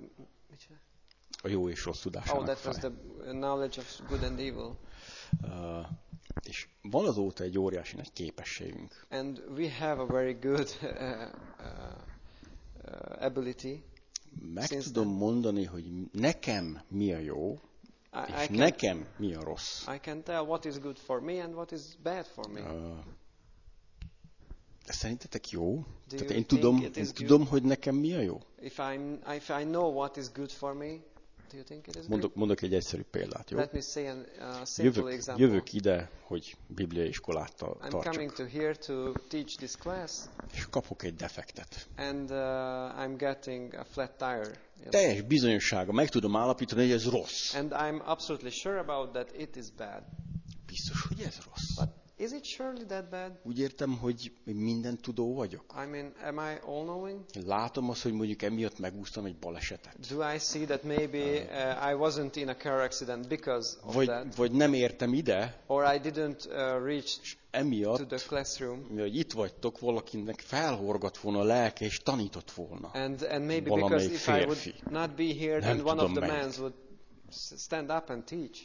A jó és rossz Oh, tudásának that was fája. the knowledge of good and evil. És van azóta egy óriási nagy képességünk. And we have a very good ability. Meg tudom mondani, hogy nekem mi a jó, és nekem mi a rossz. I can tell what is good for me and what is bad for me. De szerintetek jó? Tehát you én think tudom, hogy nekem mi a jó? If I know what is good for me, do you think it is good? Mondok egy egyszerű példát, jó? Let me say a simple example. Jövök ide, hogy bibliai iskolát I'm coming tartsak. to here to teach this class, És kapok egy defektet. and I'm getting a flat tire. You know? Teljes bizonyossága, meg tudom állapítani, hogy ez rossz. And I'm absolutely sure about that it is bad. Biztos, hogy ez rossz. But is it surely that bad? Úgy értem, hogy minden tudó vagyok. I mean, am I all-knowing? Látom azt, hogy mondjuk emiatt megúsztam egy balesetet. Do I see that maybe I wasn't in a car accident because of that? Vagy nem értem ide, Or I didn't reach to emiatt, the classroom? hogy itt vagytok, valakinek felhorgat volna a lelke, és tanított volna. And maybe because Valamelyik if I would férfi. not be here, Nem then one of tudom, the melyik. men would stand up and teach.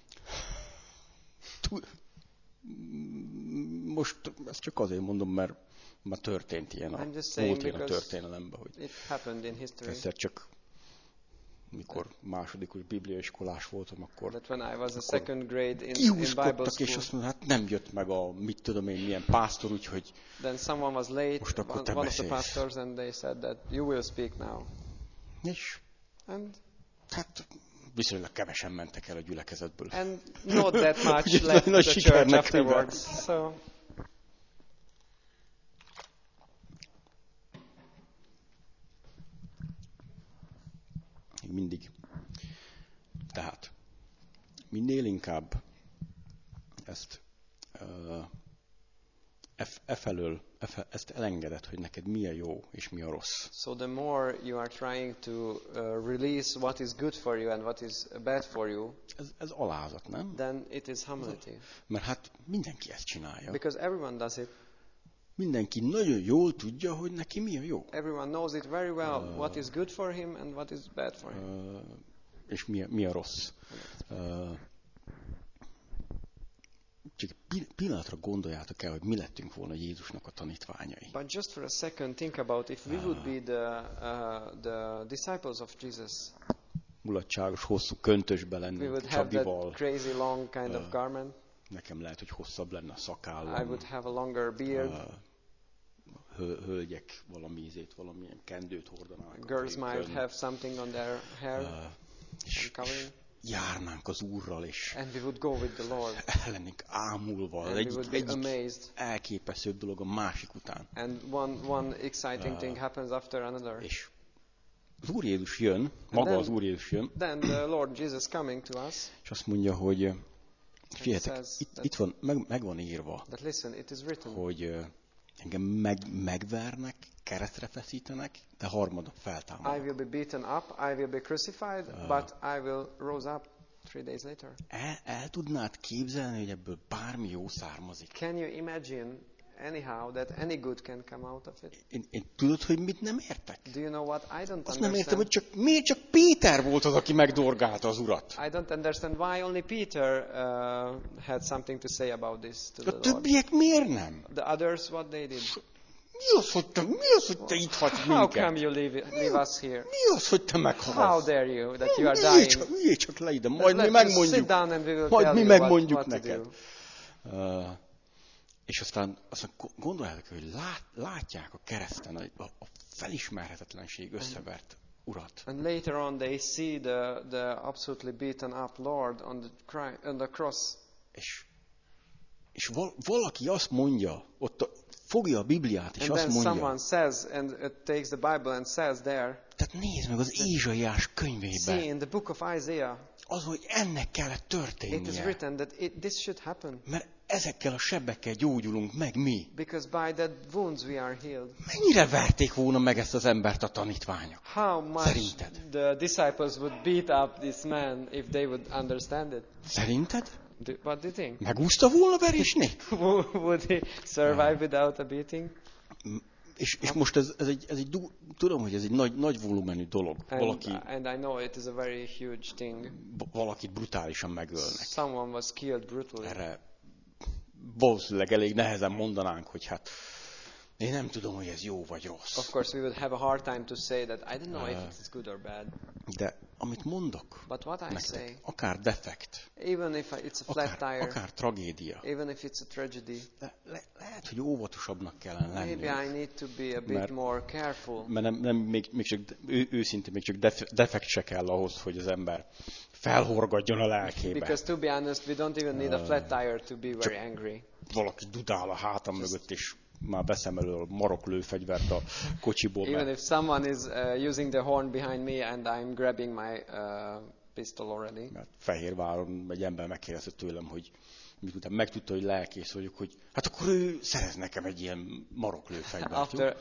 Most ezt csak azért mondom, mert már történt ilyen I'm just saying múlt ilyen a because történelemben, hogy it happened in history. egyszer csak, mikor másodikos bibliaiskolás voltam, akkor That when I was a second grade in Bible kiúszkodtak, és school, azt mondta, hát nem jött meg a, mit tudom én, milyen pásztor, úgyhogy then someone was late, most akkor te one of the beszélsz. pastors, and they said that you will speak now. És And viszonylag kevesen mentek el a gyülekezetből. not that much Ugye left nagy the church sikernek afterwards. hívják. So Mindig. Tehát minél inkább ezt ezt elengeded, hogy neked mi a jó és mi a rossz. So the more you are trying to release what is good for you and what is bad for you, Ez alázat, nem? then it is humility. Mert hát mindenki ezt csinálja. Because everyone does it. Mindenki nagyon jól tudja, hogy neki mi a jó. Everyone knows it very well, what is good for him and what is bad for him. És mi a rossz. Csak pillanatra gondoljátok el, hogy mi lettünk volna Jézusnak a tanítványai. But just for a second, think about if we would be the disciples of Jesus. Mulatságos, hosszú köntösbe We lennénk would have Csabival. that crazy long kind of garment. Nekem lehet, hogy hosszabb lenne a I szakállam. would have a longer beard. Hölgyek valamilyen kendőt hordanának. Girls might have something on their hair És covering. járnánk az Úrral, és And we would go with the Lord. el lennénk ámulva. And we would be Egyik amazed. elképesztőbb dolog a másik után. And one exciting thing happens after another. És az Úr Jézus jön, maga az Úr Jézus jön, Then the Lord Jesus coming to us. és azt mondja, hogy figyeljetek, says itt van, meg van írva, But listen, it is written. hogy engem megvernek, keresztre feszítenek, de harmadnap I feltámadok. will be beaten up, I will be crucified, but I will rose up 3 days later. El tudnád képzelni, hogy ebből bármi jó származik? Can you imagine anyhow that any good can come out of it? Én tudod, hogy mit nem értek? Do you know what I don't Azt nem értem, understand? hogy miért csak Péter volt az, aki megdorgálta az Urat. I don't understand why only Peter had something to say about this to the A Lord. többiek miért nem? The others, what they did? Mi az, hogy te itt hagysz How come minket? you leave us here? Mi az, hogy te How meghalsz? dare you that you are Üljél csak le ide, majd mi Let's just sit megmondjuk. down and we will Majd tell mi you megmondjuk what to neked. do. És aztán gondoljátok, hogy látják a kereszten a felismerhetetlenség összevert Urat. And later on they see the absolutely beaten up Lord on the cross. És valaki azt mondja, fogja a Bibliát, és And azt then mondja, someone says, and it takes the Bible and says there, tehát nézd meg az Ézsaiás see könyvébe, in the book of Isaiah, az, hogy ennek kellett it is történnie. written that this should happen. Mert ezekkel a sebekkel gyógyulunk meg mi. Because by that wounds we are healed. Mennyire verték volna meg ezt az embert a tanítványok? How much Szerinted? the disciples would beat up this man if they would understand it? Szerinted? What do you think? Megúszta volna verésni? Would he survive without a beating? És most ez tudom, hogy ez egy nagy volumenű dolog. And I know it is a very huge thing. Valakit brutálisan megölnek. Someone was killed brutally. Erre valószínűleg elég nehezen mondanánk, hogy hát én nem tudom, hogy ez jó vagy rossz. Of course, we would have a hard time to say that. I don't know if it's good or bad. De amit mondok, But what I say, nektek, akár defekt, even if it's a flat tire, akár tragédia, even if it's a tragedy, lehet, hogy óvatosabbnak kellene lenni. maybe I need to be a bit more careful. Mert még csak őszintén, még csak defekt se kell ahhoz, hogy az ember felhorgadjon a lelkébe. Because to be honest, we don't even need a flat tire to be very angry. Valaki dudál a hátam mögött, és már veszem elő a maroklőfegyvert a kocsiból. Even if someone is using the horn behind me and I'm grabbing my pistol already. Mert Fehérváron egy ember megkérdezte tőlem, hogy mikután megtudta, hogy lelkész vagyok, hogy hát akkor ő szerez nekem egy ilyen maroklőfegyvert. After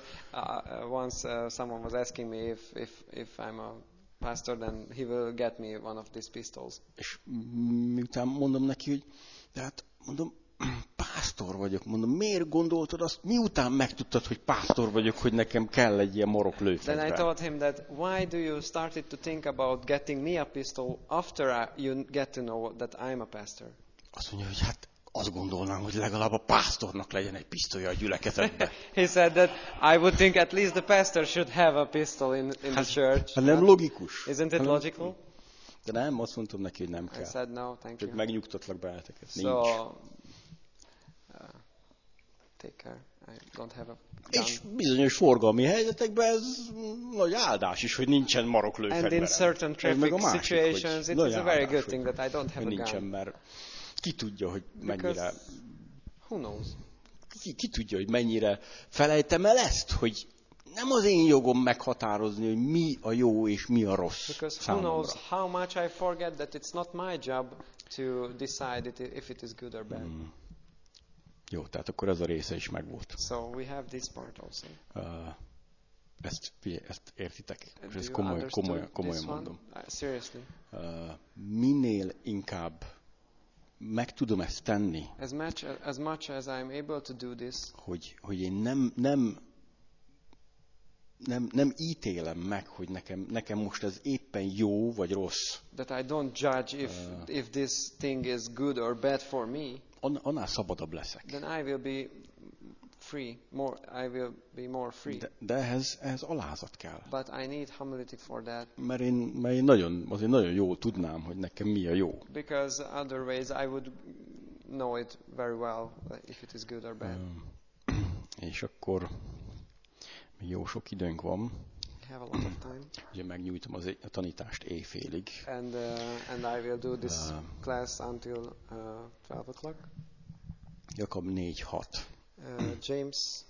once someone was asking me if I'm a pastor, then he will get me one of these pistols. És miután mondom neki, hogy de hát mondom, pásztor vagyok, mondom, miért gondoltad azt, miután megtudtad, hogy pásztor vagyok, hogy nekem kell egy ilyen maroklőfegyver? Then I told him that why do you started to think about getting me a pistol after you get to know that I'm a pastor? Azt mondja, hogy hát azt gondolnám, hogy legalább a pásztornak legyen egy pisztolya a gyülekezetben. He said that I would think at least the pastor should have a pistol in the church. Hát nem logikus. Isn't it logical? De nem, azt mondtam neki, hogy nem I kell. said no, thank Csak you. megnyugtatlak benneteket. So, Nincs. take care. I don't have a gun. És bizonyos forgalmi helyzetekben ez nagy áldás is, hogy nincsen maroklőfegyverem. And in certain Ez meg a traffic másik, situations, hogy it nagy is a very áldás, good thing that I don't have hogy a nincsen, gun. mert ki tudja, hogy mennyire, Because who knows? ki tudja, hogy mennyire felejtem el ezt, hogy nem az én jogom meghatározni, hogy mi a jó és mi a rossz Because who számomra. knows how much I forget that it's not my job to decide if it is good or bad. Jó, tehát akkor ez a része is megvolt. So we have this part also. Ezt értitek? És Do ezt you understood komolyan this one? mondom. Seriously. Minél inkább meg tudom ezt tenni, As much as I'm able to do this, hogy én nem ítélem meg, hogy nekem most ez éppen jó vagy rossz. that I don't judge if this thing is good or bad for me, Annál szabadabb leszek. then I will be free. I will be more free. De ehhez alázat kell. But I need humility for that. Mert én nagyon jól tudnám, hogy nekem mi a jó. Because otherwise I would know it very well if it is good or bad. És akkor még jó sok időnk van. I have a lot of time. Ugye megnyújtom a tanítást éjfélig. And I will do this class until 12 o'clock. Jakab 4:6. James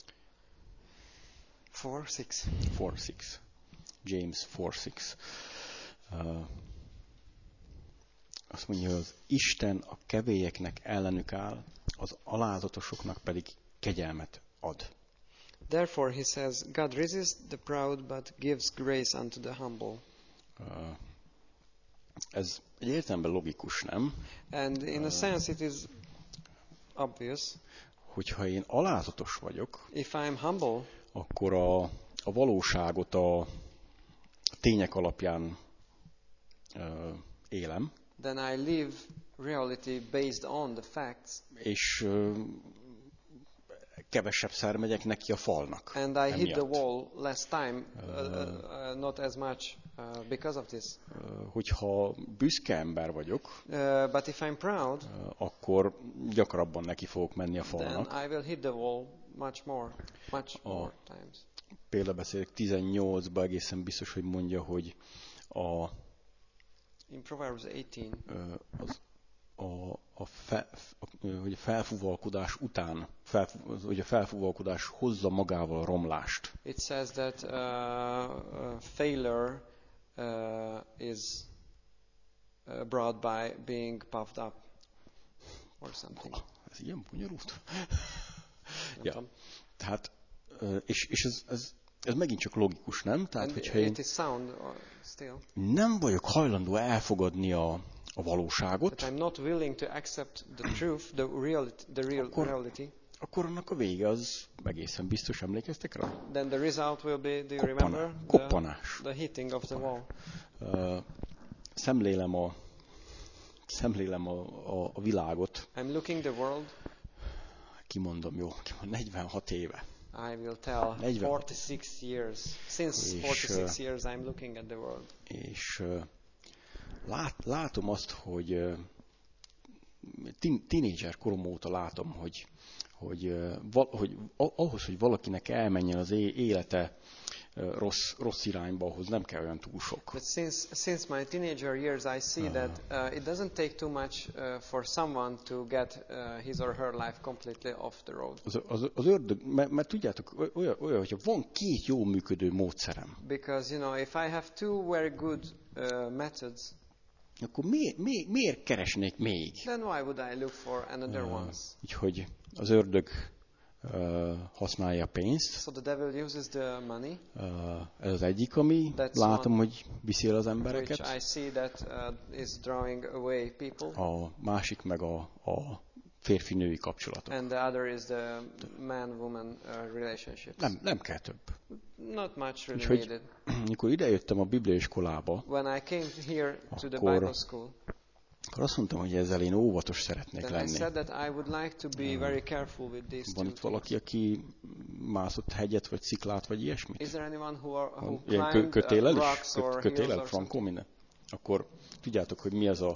4:6. 4:6. James 4:6. Azt mondja, hogy az Isten a kevélyeknek ellenük áll, az alázatosoknak pedig kegyelmet ad. Therefore he says, God resists the proud, but gives grace unto the humble. Ez egy értelemben logikus, nem? And in a sense it is obvious. Hogyha én alázatos vagyok, If I'm humble, akkor a valóságot a tények alapján élem. then I live reality based on the facts. És kevesebbszer megyek neki a falnak. And I hit the emiatt. wall less time, not as much because of this. Hogyha büszke ember vagyok, But if I'm proud, akkor gyakrabban neki fogok menni a then falnak. I will hit the wall much more times. Példabeszélek 18-ban egészen biztos, hogy mondja, hogy In Proverbs 18, hogy a felfúvalkodás után, hogy a felfúvalkodás hozza magával a romlást. it says that failure is brought by being puffed up or something. Ez ilyen bonyolult. Nem Ja. tudom. Tehát, és ez megint csak logikus, nem? Tehát, And hogyha én it is sound still. nem vagyok hajlandó elfogadni a valóságot, That I'm not willing to accept the truth, the reality, akkor annak a vége az egészen biztos, emlékeztek rá? then the result will be, do you remember? Koppanás. The hitting of the wall. Szemlélem a világot, I'm looking the world. kimondom 46 éve. I will tell 46 years. Since 46 years I'm looking at the world. És látom azt, hogy tínédzser korom óta látom, hogy ahhoz, hogy valakinek elmenjen az élete rossz irányba, ahhoz nem kell olyan túl sok. But since my teenager years, I see that it doesn't take too much for someone to get his or her life completely off the road. Az ördög, mert tudjátok, olyan, hogyha van két jó működő módszerem. Because, if I have two very good methods, akkor miért keresnék még? then why would I look for another ones? Úgyhogy az ördög használja a pénzt. So the devil uses the money. Ez az egyik, ami látom, hogy viszi el az embereket. Which I see that is drawing away people. A másik meg a férfi-női kapcsolatok. And the other is the man-woman relationships. Nem kell több. Not much really Úgyhogy, needed. amikor idejöttem a bibliaiskolába, When I came here to the Bible school, akkor azt mondtam, hogy ezzel én óvatos szeretnék then I lenni. said that I would like to be very careful with these Van two itt valaki, aki mászott hegyet, vagy sziklát, vagy ilyesmit? Is there anyone who Ilyen climbed kötélel is? rocks or hills Kötélel, or frankó, something? minden? Akkor tudjátok, hogy mi az a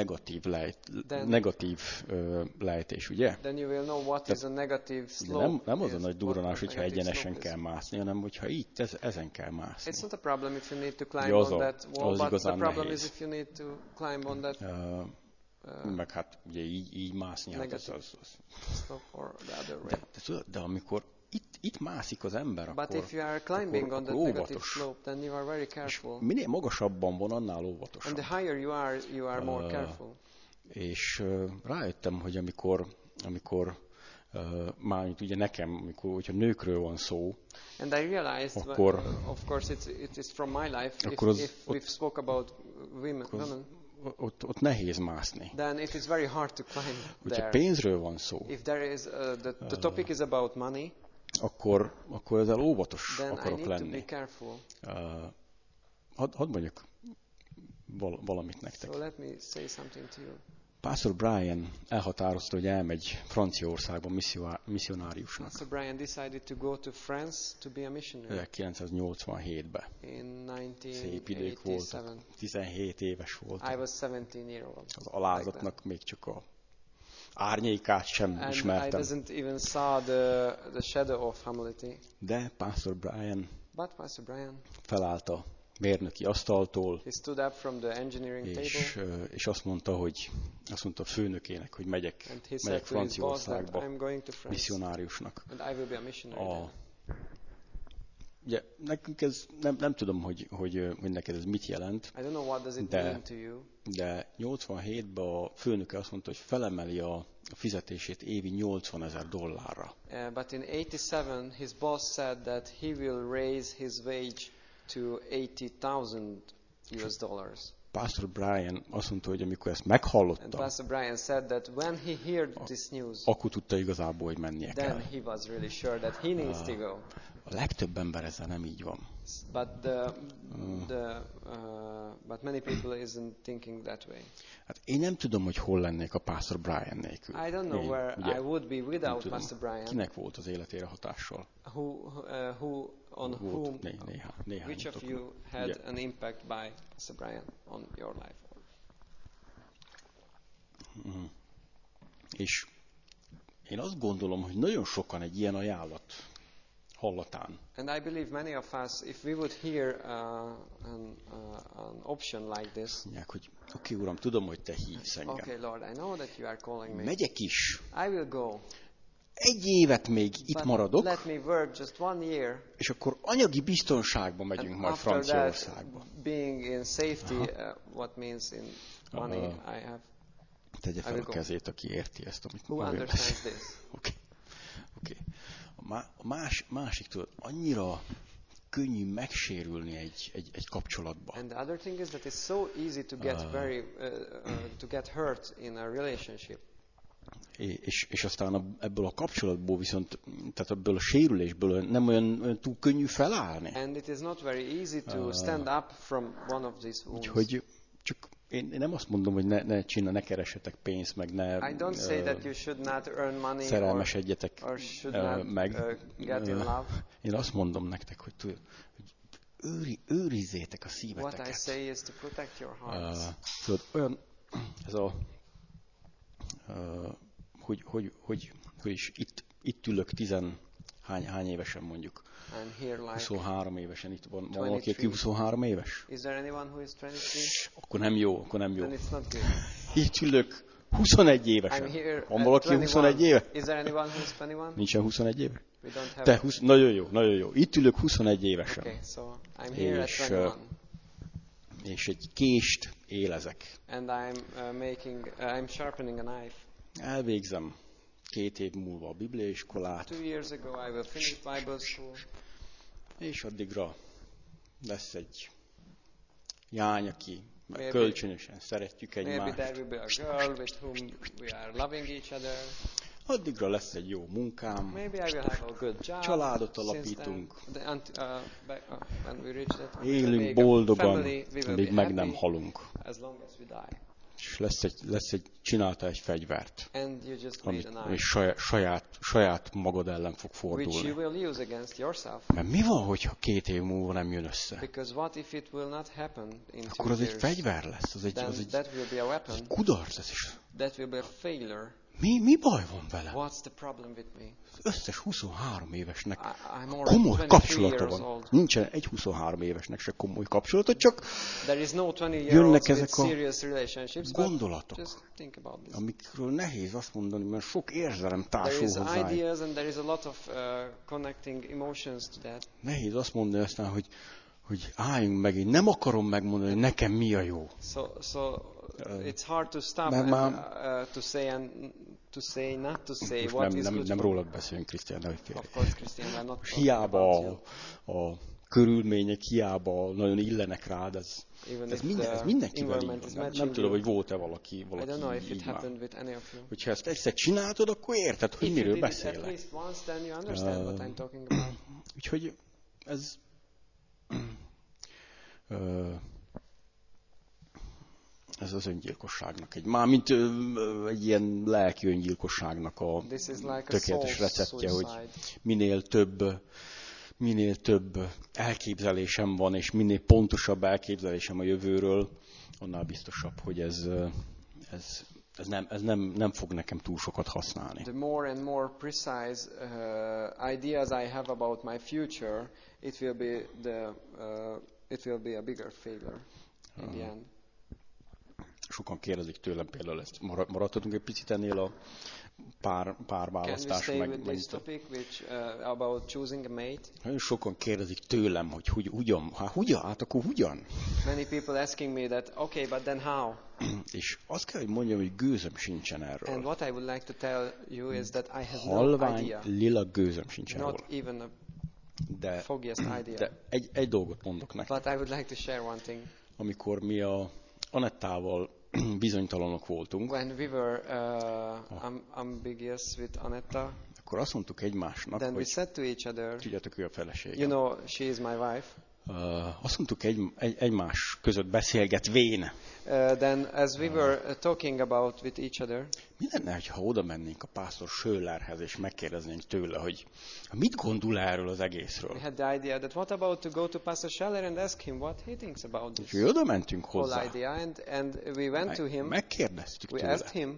negatív lejtés, ugye? Then you will know what is a negative slope. Nem az a is, nagy durranás, hogyha negative egyenesen slope kell mászni, hanem hogyha így, ezen kell mászni. It's not a problem if you need to climb Ugye az on that wall, az but the igazán problem nehéz. is if you need to climb on that Meg hát ugye így mászni, hát negative slope or the other way. de amikor itt mászik az ember, But if you are climbing on that negative óvatos. slope, then you are very careful. Minél magasabban van, annál And óvatosabb. the higher you are more careful. És rájöttem, hogy amikor Mármint ugye nekem, amikor, hogyha nőkről van szó, And I realized, akkor, of course, it is from my life. akkor az, If we've spoke about women, ott nehéz mászni. then it is very hard to climb Hogyha there. pénzről van szó, If there is the topic is about money, akkor ezzel óvatos then I akarok need to be lenni. careful. Hadd mondjuk valamit nektek. So let me say something to you. Pastor Brian elhatározta, hogy elmegy Franciaországba misszionáriusnak. Pastor Brian decided to go to France to be a missionary 1987-ben. in Szép idők voltak. 1987. 17 éves I voltam. was 17 years old. Az alázatnak még csak a árnyékát sem And I ismertem. doesn't even saw the shadow of humility. De Pastor Brian But Pastor Brian, felállt a mérnöki asztaltól, he stood up from the engineering table és azt mondta a főnökének, hogy megyek and he said to his boss that Franciaországba I'm going to France misszionáriusnak. and I will be a missionary there. Ugye, nekünk ez, nem tudom, hogy neked ez mit jelent, I don't know what does it mean to you. de 87-ben a főnöke azt mondta, hogy felemeli a fizetését évi $80,000. But in 87, his boss said that he will raise his wage to $80,000. Pastor Brian azt mondta, hogy amikor ezt And meghallotta, Pastor Brian said that when he heard this news, akkor tudta igazából, hogy mennie then kell. he was really sure that he needs to go. A legtöbb ember ezzel nem így van. But many people isn't thinking that way. Hát én nem tudom, hogy hol lennék a Pastor Brian nélkül. I don't know where ugye, I would be nem without tudom, Pastor Brian. kinek volt az életére hatással? On Volt whom, néhány which of you had an impact by Pastor Brian on your life? És én azt gondolom, hogy nagyon sokan egy ilyen ajánlat hallatán And I believe many of us, if we would hear an option like this, mondják, hogy oké, Uram, tudom, hogy Te hívsz engem. okay, Lord, I know that you are calling me. Megyek is. I will go. Egy évet még itt But maradok, let me work just 1 year. és akkor anyagi biztonságba megyünk And majd after Franciaországba. that, being in safety, what means in money I have. Tegye I fel will a go. kezét, aki érti ezt, amit Who amiről understands beszél. this? Oké. A másik, tudod, annyira könnyű megsérülni egy kapcsolatba. And the other thing is that it's so easy to get to get hurt in a relationship. És aztán ebből a kapcsolatból viszont, tehát ebből a sérülésből nem olyan túl könnyű felállni. And it is not very easy to stand up from one of these wounds. Úgyhogy csak én nem azt mondom, hogy ne keressetek pénzt, meg ne I don't say that you should not earn money szerelmesedjetek or should not meg. get in love. Én azt mondom nektek, hogy őrizzétek a What I szíveteket. say is to protect your hearts. Tudod, olyan, ez a, hogy is itt ülök hány évesen mondjuk. I'm here like 23 évesen itt van. Van 23. valaki, aki 23 éves? Is there anyone who is 23? Akkor nem jó. Then it's not good. Itt ülök 21 I'm évesen. here Van at valaki 21 éve? Is there anyone who is 21? Nincsen 21 éve? We don't have. Te, nagyon jó. Itt ülök 21 évesen. Okay, so I'm here at 21. És egy kést élezek. And I'm sharpening a knife. Elvégzem 2 év múlva a bibliaiskolát, 2 years ago I will finish Bible school. és addigra lesz egy jány, aki Maybe- kölcsönösen szeretjük Maybe there egymást. will be a girl with whom we are loving each other. Addigra lesz egy jó munkám, Maybe I will have a good job. családot Since alapítunk, then, when we reach that, we will élünk make a boldogan, family, we will míg be meg nem happy halunk. as long as we die. És csinálta egy fegyvert, And you just ami made a knife, saját magad ellen fog which you fordulni. will use against yourself. Mert mi van, hogyha 2 év múlva nem jön össze? Because what if it will not happen in 2 Akkor az egy years? fegyver lesz, az egy That will be a weapon. kudarc ez is. That will be a failure. Mi baj van vele? What's the problem with me? Az összes 23 évesnek I'm already komoly 23 kapcsolata years van. old. Nincsen egy 23 évesnek se komoly kapcsolata, csak There is no 20-year-olds jönnek with ezek a serious relationships, but gondolatok, just think about this. amikről nehéz azt mondani, mert sok érzelem There társul is hozzá. ideas and there is a lot of connecting emotions to that. Nehéz azt mondani aztán, hogy álljunk meg, én nem akarom megmondani, hogy nekem mi a jó. So it's hard to stop Mert and már- to say and to say, not to say, Most what is good nem for rólad beszélünk, Krisztián, de hogy félre. Of course, Christian, we're not talking Hiába about you. a körülmények, hiába nagyon illenek rád, ez mindenkivel így van. Nem tudom, hogy volt-e valaki I don't know if it így már. happened with any of you. Hogyha ezt egyszer csináltad, akkor érted, hogy miről If you did it at beszélek. least once, then you understand what I'm talking about. Úgyhogy ez ez az öngyilkosságnak mármint egy ilyen lelki öngyilkosságnak a tökéletes receptje, hogy minél több elképzelésem van, és minél pontosabb elképzelésem a jövőről, annál biztosabb, hogy ez nem fog nekem túl sokat használni. The more and more precise ideas I have about my future, it will be a bigger failure in the end. Sokan kérdezik tőlem például ezt. Maradhatunk egy picit ennél a pár választás Can we stay with this topic, about choosing a mate? Nagyon sokan kérdezik tőlem, hogy akkor hogyan? Many people asking me that, okay, but then how? És azt kell, hogy mondjam, hogy gőzöm sincsen erről. And what I would like to tell you is that I have halvány, no idea. lila gőzöm sincsen Not róla. even a foggiest idea. De egy dolgot mondok nektek. But I would like to share one thing. Amikor mi a Anettával bizonytalanok voltunk, when we were ambiguous with Anetta, akkor azt mondtuk egymásnak, then we hogy said to each other, tudjátok, ő a feleségem. You know, she is my wife. Azt mondtuk egymás között beszélgetvén. Then as we were talking about with each other, mi lenne, ha oda mennénk a pásztor Schöllerhez, és megkérdeznénk tőle, hogy mit gondol erről az egészről? We had the idea that what about to go to Pastor Scheller and ask him what he thinks about this. És oda mentünk hozzá. Whole idea, and we went to him. Megkérdeztük we tőle. Asked him.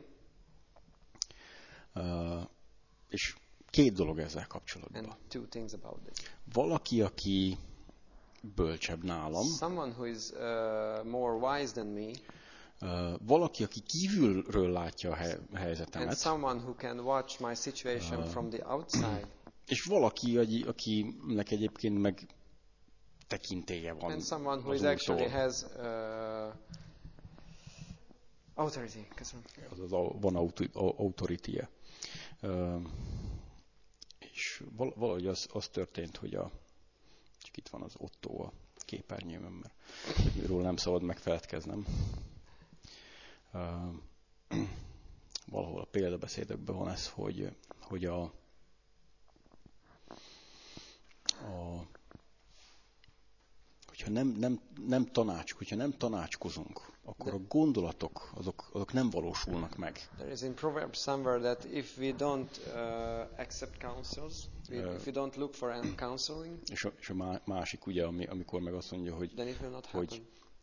És két dolog ezzel kapcsolatban. And two things about this. Valaki, aki bölcsebb nálam. Someone who is more wise than me. Valaki, aki kívülről látja a helyzetemet. And someone who can watch my situation from the outside. És valaki, akinek egyébként meg tekintélye van. And someone who is actually has authority. Azaz van authority-je. És valahogy az történt, hogy csak itt van az Otto a képernyőmön, mert őről nem szabad megfeledkeznem. Valahol a példabeszédekben van ez, hogy hogyha nem tanácskozunk, akkor a gondolatok azok nem valósulnak meg. There is in Proverbs somewhere that if we don't accept counsels, if we don't look for counseling, és a másik ugye, amikor meg azt mondja, hogy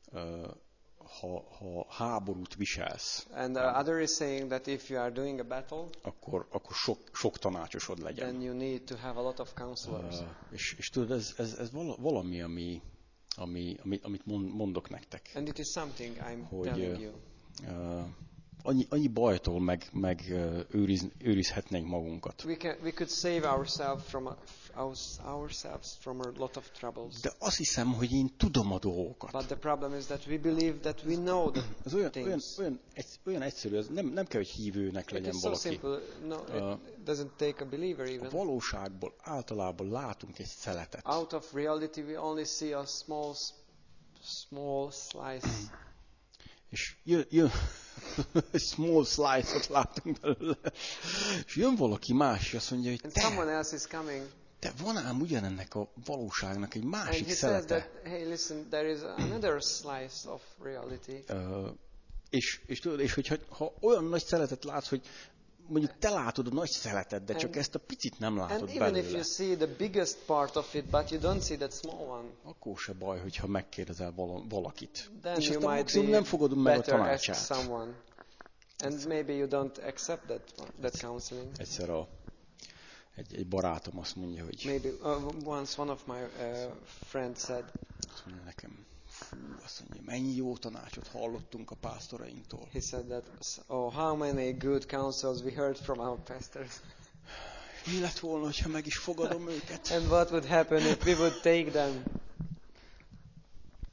ha háborút viselsz, and the other is saying that if you are doing a battle, akkor sok tanácsosod legyen. Then you need to have a lot of counselors. És tudod, ez valami, amit mondok nektek. And it is something I'm telling you. Annyi bajtól meg őrizhetnénk magunkat. We could save ourselves from a lot of troubles. De azt hiszem, hogy én tudom a dolgokat. But the problem is that we believe that we know the things. Olyan egyszerű, ez nem kell, hogy hívőnek legyen valaki. It is so simple. No, it doesn't take a believer even. A valóságból általában látunk egy szeletet. Out of reality we only see a small slice. És jön small slice-ot látunk belőle. És jön valaki más, és azt mondja, hogy someone else is coming. De van ám ugyanennek a valóságnak egy másik and szelete. Says that, hey, listen, there is another slice of reality. És hogyha olyan nagy szeletet látsz, hogy mondjuk te látod a nagy szeletet, de csak ezt a picit nem látod belőle. And even if you see the biggest part of it, but you don't see that small one. Akkor se baj, hogyha megkérdezel valakit. Then és you aztán might maximum nem fogadod meg a tanácsát. Ask someone. And maybe you don't accept that counseling. Egyszer egy barátom azt mondja, hogy... Maybe once one of my friends said... Azt mondja nekem, azt mondja, mennyi jó tanácsot hallottunk a pásztorainktól. He said that, how many good counsels we heard from our pastors. Mi lett volna, ha meg is fogadom őket? And what would happen if we would take them?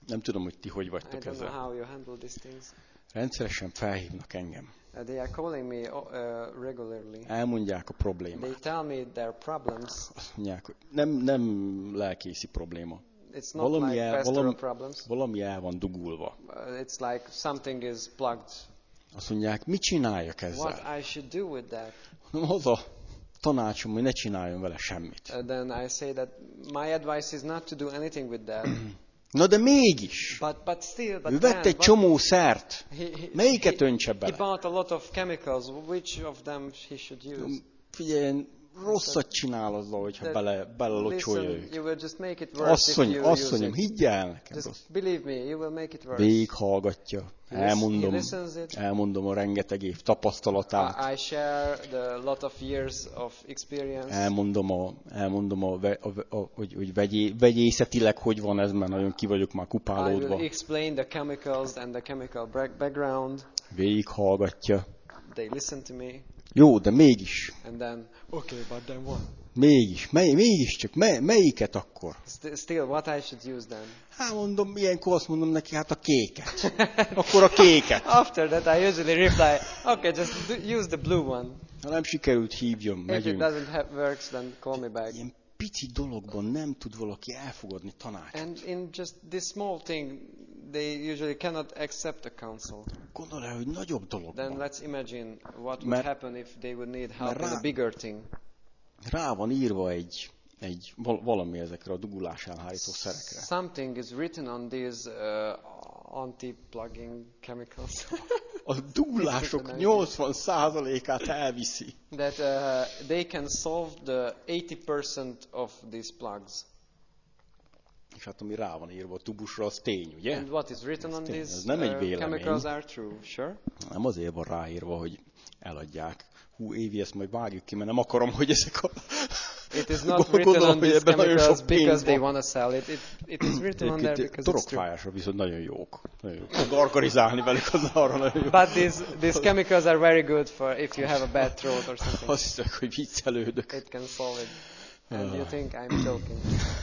Nem tudom, hogy ti hogy I vagytok don't know ezzel. how you handle these things. Rendszeresen felhívnak engem. They are calling me regularly. Elmondják a They problémát. tell me their problems. Azt mondják, hogy nem lelkészi probléma. It's not like pastoral problems. Valami el van dugulva. It's like something is plugged. Azt mondják, mit csináljak ezzel? What I should do with that? Az a tanácsom, hogy ne csináljon vele semmit. Then I say that my advice is not to do anything with that. Na de mégis, But still, ő vett egy csomó szert. Melyiket öntse he bele? bought a lot of chemicals. Which of them he should use? Figyelj, rosszat csinál azzal, hogyha belelocsolja Listen, őt. you will just make it worse if you use Asszonyom, it. higgyel el nekem. Just believe me, you will make it worse. Végighallgatja. He listens it. Elmondom a rengeteg év tapasztalatát. I share the lot of years of experience. Elmondom hogy vegyészetileg hogy van ez, mert nagyon ki vagyok már I kupálódva. will explain the chemicals and the chemical background. Végighallgatja. They listen to me. Jó, de mégis. And then, okay, but then what? Mégiscsak, melyiket akkor? Still, what I should use then? Hát mondom, ilyenkor azt mondom neki, hát a kéket. Akkor a kéket. After that, I usually reply, okay, just use the blue one. Ha nem sikerült, hívjon, If it megyünk. doesn't work, then call me back. Ilyen pici dologban nem tud valaki elfogadni tanácsot. And in just this small thing, they usually cannot accept a counsel. Gondolj el, hogy nagyobb Then dologban. let's imagine what would happen if they would need help in a bigger thing. Rá van írva valami ezekre a dugulás elhárító szerekre. Something is written on these anti-plugging chemicals. A dugulások 80%-át elviszi. That they can solve the 80% of these plugs. És hát ami rá van írva a tubusra, az tény, ugye? And what is written on these Ez nem egy vélemény. chemicals are true, sure? Nem azért van ráírva, hogy eladják. Évi, ezt majd vágjuk ki, mert nem akarom, hogy ezek a... It is not written on these chemicals because they want to sell it. It is written on there because it's true. Torokfájásra viszont nagyon jók. Gargarizálni velük, az arra nagyon jó. But these chemicals are very good for if you have a bad throat or something. Azt hiszek, hogy viccelődök. It can solve it. And you think I'm joking.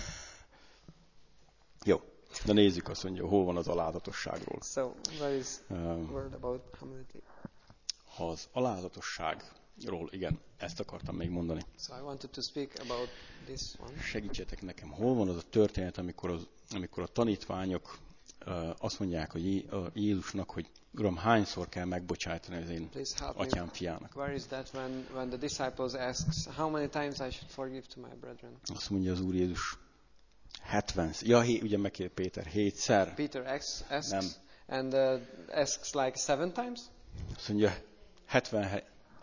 Jó, de nézzük, azt mondja, hol van az alázatosságról. So, where is word about humility? Az alázatosságról, igen, ezt akartam még mondani. So I wanted to speak about this one. Segítsetek nekem, hol van az a történet, amikor a tanítványok azt mondják, hogy Jézusnak, hogy Uram, hányszor kell megbocsájtani az én atyám fiának? Where is that when the disciples asks how many times I should forgive to my brethren? Azt mondja az Úr Jézus, 70. Ugye megkérdezi Péter, 7-szer. Peter asks Nem. and asks like 7 times? Azt mondja, 70.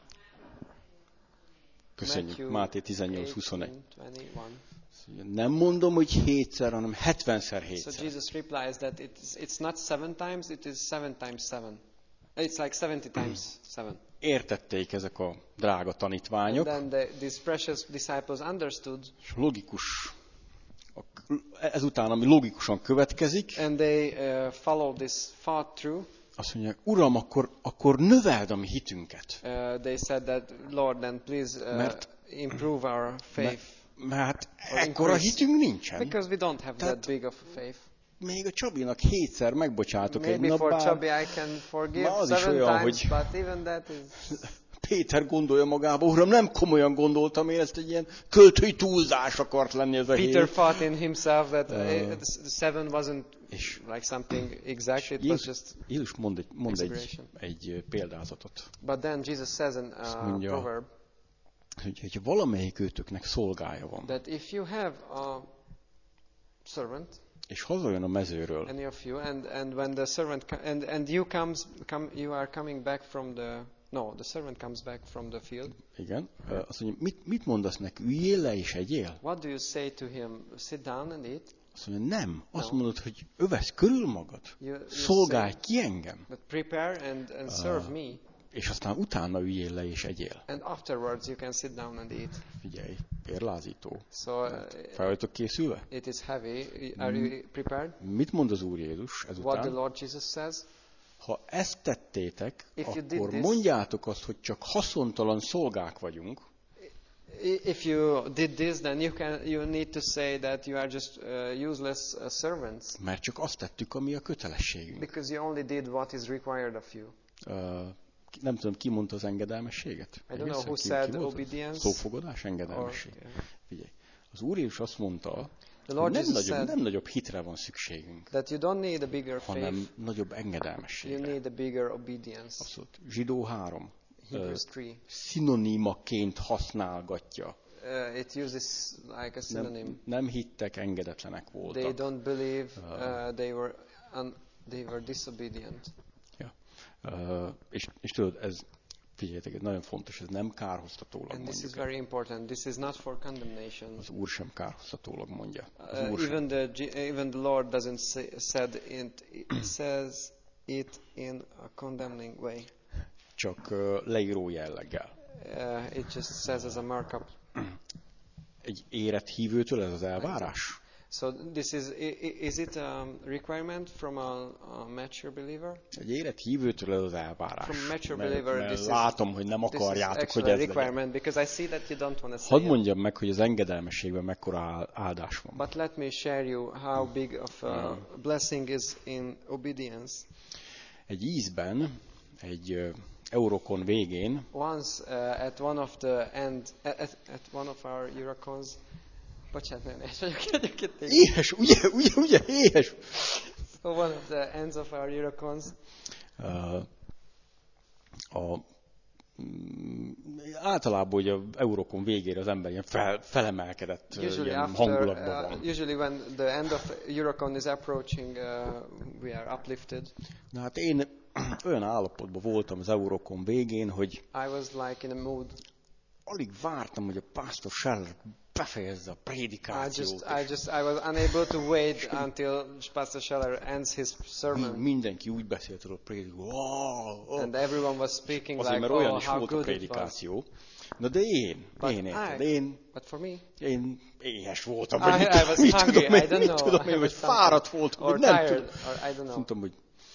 Köszönjük, Máté 18-21. Nem mondom, hogy 7-szer, hanem 70-szer 7-szer. So Jesus replies that it's not 7 times, it is 7 times 7. It's like 70 times 7. Értették ezek a drága tanítványok. And then these precious disciples understood. És logikus, ezután, ami logikusan következik, and they followed this thought through. Azt mondják, Uram, akkor növeld a mi hitünket. They said that, Lord, then please improve our faith. Mert ekkora hitünk nincsen. Because we don't have that big of a faith. Még a Csabinak 7-szer megbocsátok egy Maybe for napban. Csabi I can forgive 7 olyan, times, but even that is... Péter gondolja magába, Uram, nem komolyan gondoltam, én ezt egy ilyen költői túlzás akart lenni ez a hét. Peter thought in himself that 7 wasn't like something exact, it was just Jézus mond egy példázatot. But then Jesus says in proverb, hogy valamelyik őtöknek szolgája van. That if you have a servant, és hazajön a mezőről, any of you, and when the servant and you are coming back from the servant comes back from the field. Igen. Azt mondja, mit mondasz neki? Üljél le és egyél? What do you say to him? Sit down and eat? Azt mondja, nem. Azt mondod, hogy övesz körül magad. Szolgálj ki engem. But prepare and serve me. És aztán utána üljél le és egyél. And afterwards you can sit down and eat. Figyelj, érlázító. So, fel vagytok készülve? It is heavy. Are you prepared? Mit mond az Úr Jézus ezután? What the Lord Jesus says? Ha ezt tettétek, If akkor mondjátok azt, hogy csak haszontalan szolgák vagyunk. if you did this, then you need to say that you are just useless servants Mert csak azt tettük, ami a kötelességünk. because you only did what is required of you. Nem tudom, ki mondta az engedelmességet? I don't know who Ki said volt az? obedience. Szófogadás, engedelmesség. Or, Figyelj, az Úr Jézus azt mondta, The Lord hogy Jesus nem said nagyobb hitre van szükségünk, that you don't need a bigger hanem faith, nagyobb you engedelmességre. need a bigger obedience. Abszolút. Zsidó 3 Hebrews 3. szinonimaként használgatja. It uses like a synonym. Nem hittek, engedetlenek They voltak. don't believe, they were disobedient. Ja. És tudod, figyeljetek, ez nagyon fontos, ez nem kárhoztatólag And this is mondjuk. very important. This is not for condemnation. Az Úr sem kárhoztatólag mondja. Az Úr sem. Even the Lord doesn't says it in a condemning way. Csak leíró jelleggel. It just says as a markup. Egy érett hívőtől ez az elvárás? So this is it a requirement from a mature believer? Egy érett hívőtől ez az elvárás. From a mature believer, Mert látom, hogy nem akarjátok, hogy ez requirement legyen. because I see that you don't want to say Hadd it. mondjam meg, hogy az engedelmességben mekkora áldás van. But let me share you how big of a blessing is in obedience. Egy ízben, egy Eurocon végén Once at one of the at one of our Eurocons, bocsánat, nagyon éhes vagyok egyébként. éhes, ugye, éhes. So one of the ends of our Eurocons. Általában, hogy az Eurocon végére az ember ilyen felemelkedett ilyen hangulatban van. Usually when the end of Eurocon is approaching, we are uplifted. Na hát én olyan állapotban voltam az Eurocon végén, hogy I was like in a mood. Alig vártam, hogy a Pastor Scheller befejezze a prédikációt. I was unable to wait until Pastor Scheller ends his sermon. Mindenki úgy beszélt a prédikáció. Wow, And everyone was speaking azért, like, mert olyan is how volt a good it was. prédikáció. Na de én But for me, én éhes voltam, I was hungry, I don't know. Vagy fáradt voltam, or vagy nem tired, tudom. or I don't know. Mondtam, hogy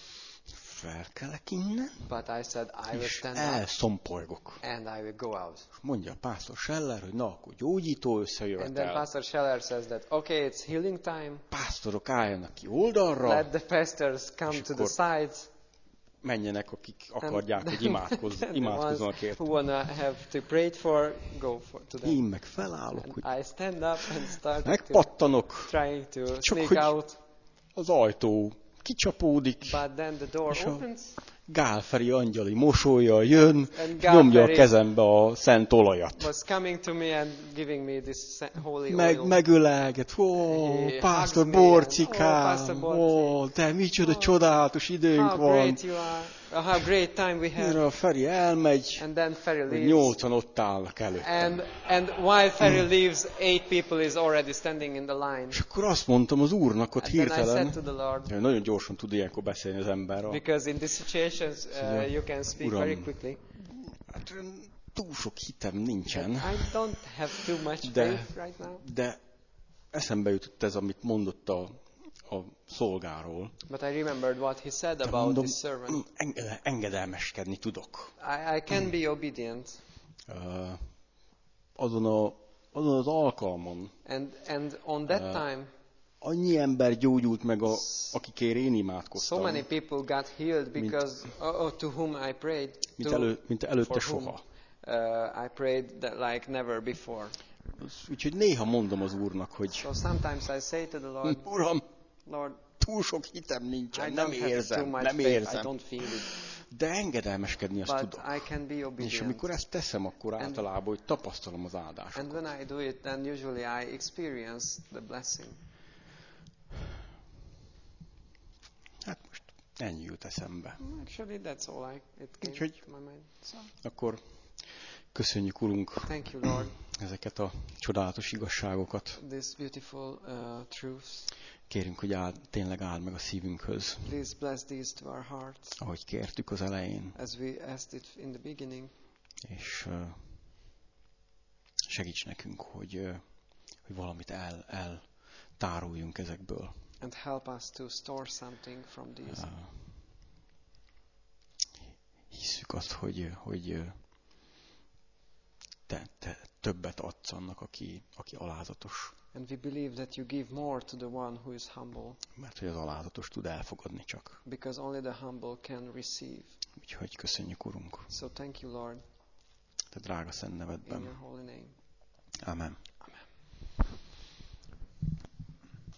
felkelek innen, But I said, I will és stand up elszomporgok. and I will go out. És mondja a Pastor Scheller, hogy na, akkor gyógyító And then összejövetel. Pastor Scheller says that, okay, it's healing time. Pásztorok álljanak ki oldalra, Let the pastors come to the sides. menjenek, akik akarják, hogy imádkozzanak Who érte. wanna have to pray for, go for to them. Én meg felállok, hogy I stand up and start megpattanok, trying to Csak sneak hogy- out. az ajtó kicsapódik, But then the door És a- opens Gálferi angyali mosollyal jön, and nyomja a Gálferi kezembe a szent olajat. was coming to me and giving me this holy Meg, oil. megölelget, He Pásztor hugs me and, Borcikám, Pastor Borci. de micsoda csodálatos időnk How van. great you are. How great time we Mire have. a Feri elmegy, And then Ferry hogy leaves. 8-an ott állnak előttem. And while Ferry leaves, 8 people is already standing in the line. És akkor azt mondtam az Úrnak ott And then I said hirtelen, to the Lord, nagyon gyorsan tud ilyenkor beszélni az ember. because in these situations you can speak Uram, very quickly. Hát túl sok hitem nincsen, I don't have too much De- faith right now. de eszembe jutott ez, amit mondott a szolgáról. But I remembered what he said De about mondom, this servant. engedelmeskedni tudok. I can be obedient. Azon az alkalmon And on that time, annyi ember gyógyult meg, akikért én so imádkoztam, many people got healed because to whom I prayed. mint előtte for whom, soha. I prayed that like never before. Úgyhogy néha mondom az Úrnak, hogy So sometimes I say to the Lord, Uram, Lord, túl sok hitem I nincsen, don't nem have too érzem, much nem faith, I érzem. don't feel it, De engedelmeskedni azt but tudok. I can be És obedient. amikor ezt teszem, akkor általában, hogy tapasztalom az And áldásokat. when I do it, then usually I experience the blessing. Hát most ennyi jut eszembe. Actually, that's all it came Úgyhogy- to my mind. So, Akkor köszönjük, Urunk, thank you, Lord, ezeket a csodálatos igazságokat. these beautiful truths. Kérünk, hogy tényleg áld meg a szívünkhöz, Please bless these to our hearts, ahogy kértük az elején, as we asked it in the beginning. és segíts nekünk, hogy valamit eltároljunk ezekből. And help us to store something from these. Hisszük azt, hogy többet adsz annak, aki alázatos. And we believe that you give more to the one who is humble. Mert hogy az alázatos tud elfogadni csak. Because only the humble can receive. Úgyhogy köszönjük, Urunk. So thank you, Lord, Te drága szent in nevedben. your holy name. Amen.